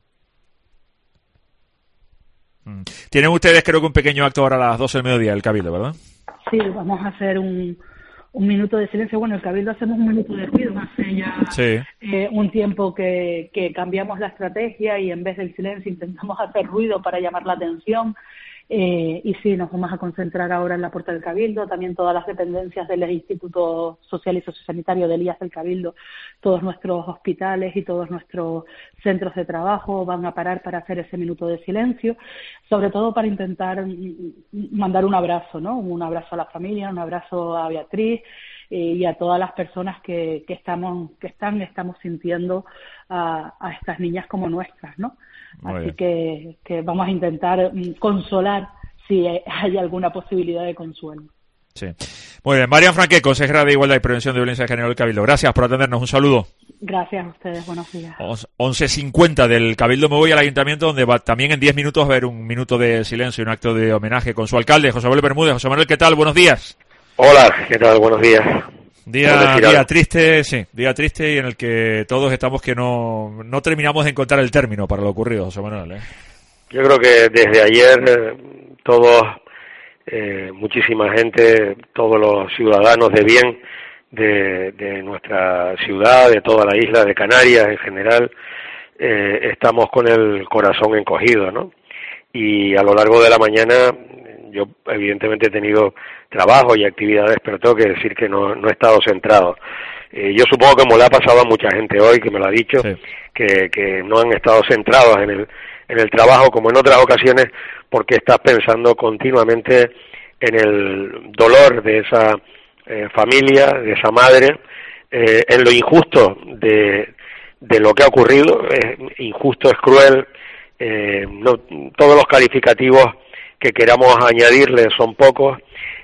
Tienen ustedes, creo que un pequeño acto ahora a las 12 del mediodía, el Cabildo, ¿verdad? Sí, vamos a hacer un minuto de silencio. Bueno, el Cabildo hacemos un minuto de ruido, hace ya un tiempo que cambiamos la estrategia y en vez del silencio intentamos hacer ruido para llamar la atención. Y sí, nos vamos a concentrar ahora en la puerta del Cabildo, también todas las dependencias del Instituto Social y Sociosanitario del IAS del Cabildo, todos nuestros hospitales y todos nuestros centros de trabajo van a parar para hacer ese minuto de silencio, sobre todo para intentar mandar un abrazo, ¿no? Un abrazo a la familia, un abrazo a Beatriz y a todas las personas que estamos sintiendo a estas niñas como nuestras, ¿no? Así que vamos a intentar consolar si hay alguna posibilidad de consuelo. Sí. Muy bien. Marian Franqué, consejera de Igualdad y Prevención de Violencia de Género del Cabildo. Gracias por atendernos. Un saludo. Gracias a ustedes. Buenos días. 11:50 del Cabildo. Me voy al Ayuntamiento, donde también en 10 minutos va a haber un minuto de silencio y un acto de homenaje con su alcalde, José Manuel Bermúdez. José Manuel, ¿qué tal? Buenos días. Hola, ¿qué tal? Buenos días. Día triste, sí, día triste y en el que todos estamos que no terminamos de encontrar el término para lo ocurrido, José Manuel. Yo creo que desde ayer todos, muchísima gente, todos los ciudadanos de bien de nuestra ciudad, de toda la isla de Canarias en general, estamos con el corazón encogido, ¿no? Y a lo largo de la mañana yo evidentemente he tenido trabajo y actividades, pero tengo que decir que no he estado centrado. Yo supongo que como le ha pasado a mucha gente hoy, que me lo ha dicho, sí, que no han estado centrados en el trabajo como en otras ocasiones, porque estás pensando continuamente en el dolor de esa familia, de esa madre, en lo injusto de lo que ha ocurrido. Es injusto, es cruel, todos los calificativos que queramos añadirle son pocos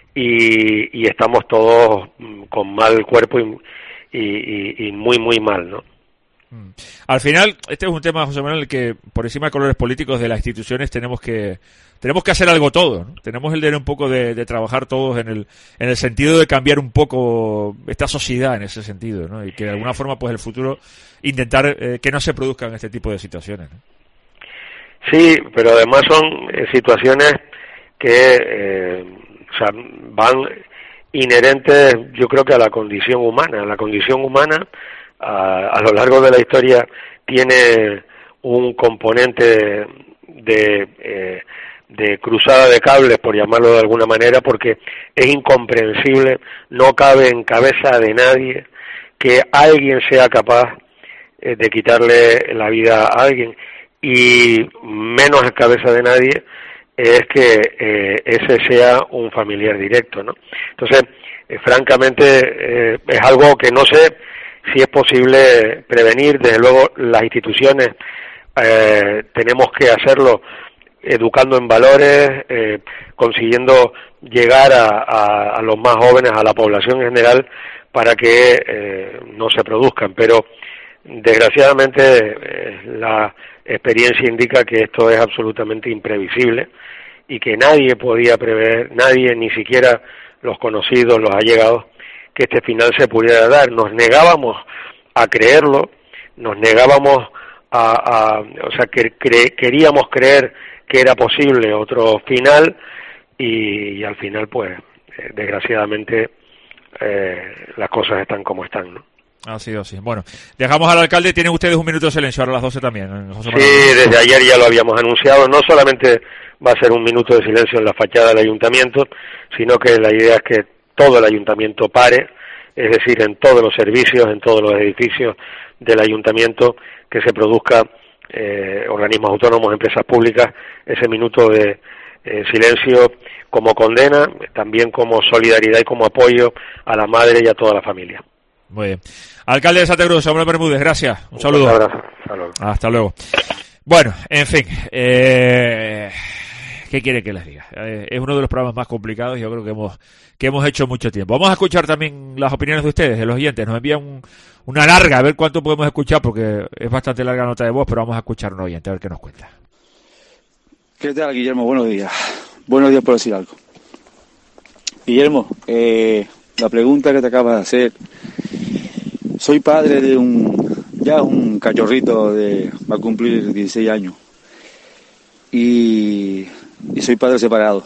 y estamos todos con mal cuerpo y muy, muy mal, ¿no? Al final, este es un tema, José Manuel, que por encima de colores políticos de las instituciones tenemos que hacer algo todos, ¿no? Tenemos el deber un poco de trabajar todos en el sentido de cambiar un poco esta sociedad en ese sentido, ¿no? Y que de alguna forma, pues el futuro, intentar que no se produzcan este tipo de situaciones, ¿no? Sí, pero además son situaciones que van inherentes, yo creo que a la condición humana. La condición humana a lo largo de la historia tiene un componente de cruzada de cables, por llamarlo de alguna manera, porque es incomprensible, no cabe en cabeza de nadie que alguien sea capaz de quitarle la vida a alguien, y menos en cabeza de nadie es que ese sea un familiar directo, ¿no? Entonces, francamente, es algo que no sé si es posible prevenir. Desde luego, las instituciones tenemos que hacerlo educando en valores, consiguiendo llegar a los más jóvenes, a la población en general, para que no se produzcan. Pero, desgraciadamente, la experiencia indica que esto es absolutamente imprevisible y que nadie podía prever, nadie, ni siquiera los conocidos, los allegados, que este final se pudiera dar. Nos negábamos a creerlo, nos negábamos queríamos creer que era posible otro final, y al final, pues, desgraciadamente, las cosas están como están, ¿no? Ha sido así. Bueno, dejamos al alcalde. Tienen ustedes un minuto de silencio, ahora a las 12 también. José Manuel. Sí, desde ayer ya lo habíamos anunciado. No solamente va a ser un minuto de silencio en la fachada del ayuntamiento, sino que la idea es que todo el ayuntamiento pare, es decir, en todos los servicios, en todos los edificios del ayuntamiento, que se produzca, organismos autónomos, empresas públicas, ese minuto de silencio como condena, también como solidaridad y como apoyo a la madre y a toda la familia. Muy bien. Alcalde de Santa Cruz, Samuel Bermúdez, gracias. Un saludo. Un abrazo. Hasta luego. Hasta luego. Bueno, en fin, ¿qué quiere que les diga? Es uno de los programas más complicados, yo creo que hemos hecho mucho tiempo. Vamos a escuchar también las opiniones de ustedes, de los oyentes. Nos envían una larga, a ver cuánto podemos escuchar, porque es bastante larga nota de voz, pero vamos a escuchar un oyente, a ver qué nos cuenta. ¿Qué tal, Guillermo? Buenos días. Buenos días por decir algo. Guillermo, la pregunta que te acabas de hacer. Soy padre de un cachorrito va a cumplir 16 años. Y soy padre separado.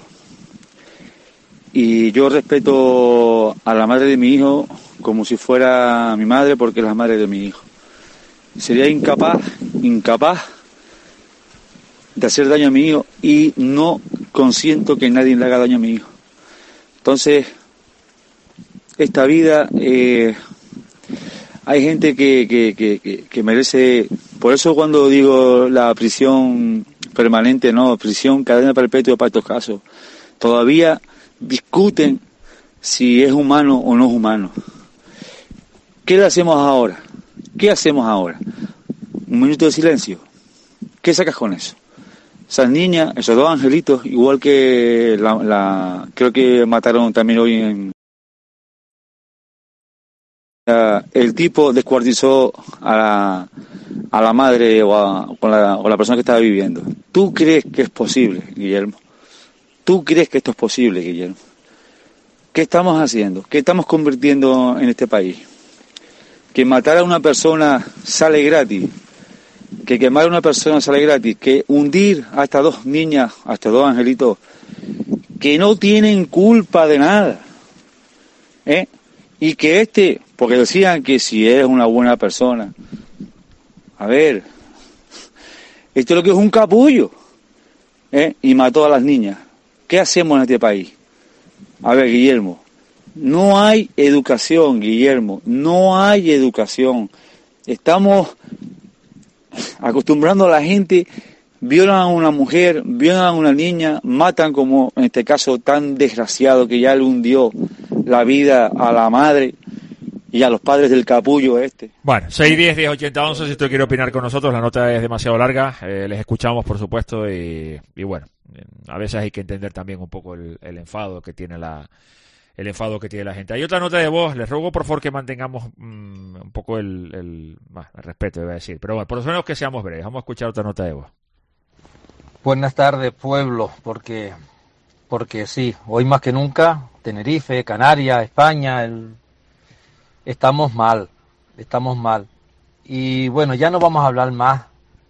Y yo respeto a la madre de mi hijo como si fuera mi madre, porque es la madre de mi hijo. Sería incapaz de hacer daño a mi hijo, y no consiento que nadie le haga daño a mi hijo. Entonces, esta vida, hay gente que merece. Por eso cuando digo la prisión permanente, no, prisión, cadena perpetua para estos casos, todavía discuten si es humano o no es humano. ¿Qué le hacemos ahora? ¿Qué hacemos ahora? Un minuto de silencio. ¿Qué sacas con eso? Esas niñas, esos dos angelitos, igual que creo que mataron también hoy el tipo descuartizó a la madre o la persona que estaba viviendo. ¿Tú crees que es posible, Guillermo? ¿Tú crees que esto es posible, Guillermo? ¿Qué estamos haciendo? ¿Qué estamos convirtiendo en este país? Que matar a una persona sale gratis. Que quemar a una persona sale gratis. Que hundir a estas dos niñas, a estos dos angelitos, que no tienen culpa de nada. Y que porque decían que si es una buena persona. A ver, esto es lo que es un capullo. Y mató a las niñas. ¿Qué hacemos en este país? A ver, Guillermo, no hay educación, Guillermo, no hay educación. Estamos acostumbrando a la gente, violan a una mujer, violan a una niña, matan, como en este caso tan desgraciado que ya le hundió la vida a la madre y a los padres del capullo este. Bueno, 610 1080 11, si usted quiere opinar con nosotros, la nota es demasiado larga, les escuchamos por supuesto y bueno, a veces hay que entender también un poco el enfado que tiene la gente. Hay otra nota de voz, les ruego por favor que mantengamos un poco el respeto, iba a decir, pero bueno, por lo menos que seamos breves. Vamos a escuchar otra nota de voz. Buenas tardes, pueblo, porque sí, hoy más que nunca, Tenerife, Canarias, España, estamos mal. Y bueno, ya no vamos a hablar más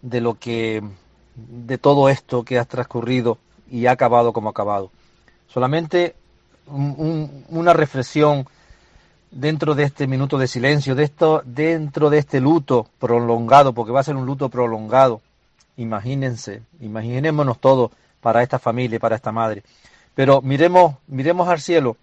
de todo esto que ha transcurrido y ha acabado como ha acabado. Solamente una reflexión dentro de este minuto de silencio, dentro de este luto prolongado, porque va a ser un luto prolongado. Imaginémonos todos para esta familia y para esta madre. Pero miremos al cielo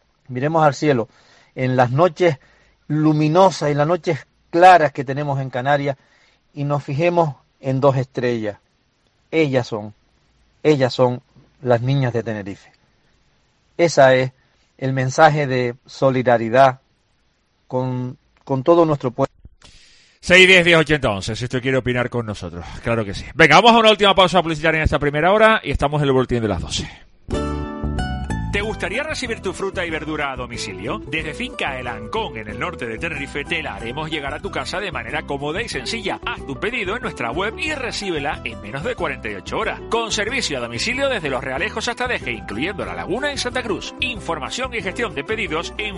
en las noches luminosas y las noches claras que tenemos en Canarias y nos fijemos en dos estrellas. Ellas son las niñas de Tenerife. Ese es el mensaje de solidaridad con todo nuestro pueblo. 610 1080 11, si usted quiere opinar con nosotros, claro que sí. Venga, vamos a una última pausa publicitaria en esta primera hora y estamos en el boletín de las 12. ¿Te gustaría recibir tu fruta y verdura a domicilio? Desde Finca El Ancón, en el norte de Tenerife, te la haremos llegar a tu casa de manera cómoda y sencilla. Haz tu pedido en nuestra web y recíbela en menos de 48 horas. Con servicio a domicilio desde Los Realejos hasta Deje, incluyendo La Laguna y Santa Cruz. Información y gestión de pedidos en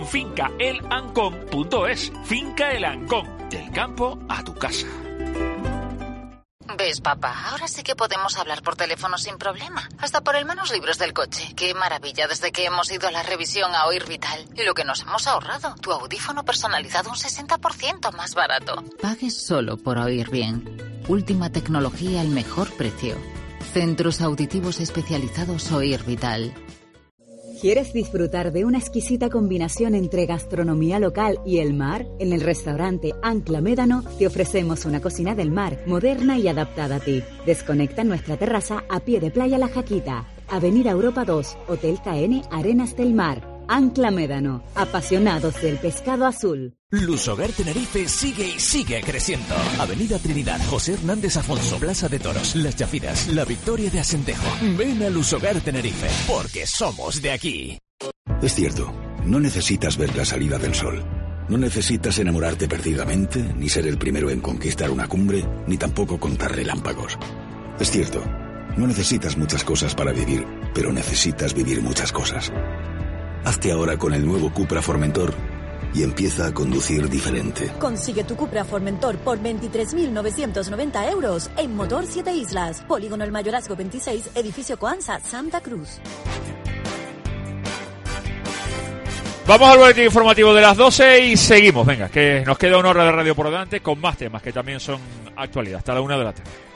fincaelancón.es. Finca El Ancón, del campo a tu casa. Ves, papá, ahora sí que podemos hablar por teléfono sin problema. Hasta por el manos libres del coche. Qué maravilla desde que hemos ido a la revisión a Oír Vital. Y lo que nos hemos ahorrado. Tu audífono personalizado un 60% más barato. Pagues solo por oír bien. Última tecnología al mejor precio. Centros auditivos especializados Oír Vital. ¿Quieres disfrutar de una exquisita combinación entre gastronomía local y el mar? En el restaurante Ancla Médano te ofrecemos una cocina del mar, moderna y adaptada a ti. Desconecta en nuestra terraza a pie de playa La Jaquita. Avenida Europa 2, Hotel KN Arenas del Mar. Ancla Médano, apasionados del pescado azul. Lusogar Tenerife sigue y sigue creciendo. Avenida Trinidad, José Hernández Afonso, Plaza de Toros, Las Chafiras, La Victoria de Asentejo. Ven a Lusogar Tenerife, porque somos de aquí. Es cierto, no necesitas ver la salida del sol. No necesitas enamorarte perdidamente, ni ser el primero en conquistar una cumbre, ni tampoco contar relámpagos. Es cierto, no necesitas muchas cosas para vivir, pero necesitas vivir muchas cosas. Hazte ahora con el nuevo Cupra Formentor y empieza a conducir diferente. Consigue tu Cupra Formentor por 23.990 euros en Motor 7 Islas, Polígono El Mayorazgo 26, Edificio Coanza, Santa Cruz. Vamos al boletín informativo de las 12 y seguimos. Venga, que nos queda una hora de radio por delante con más temas que también son actualidad. Hasta la 1 de la tarde.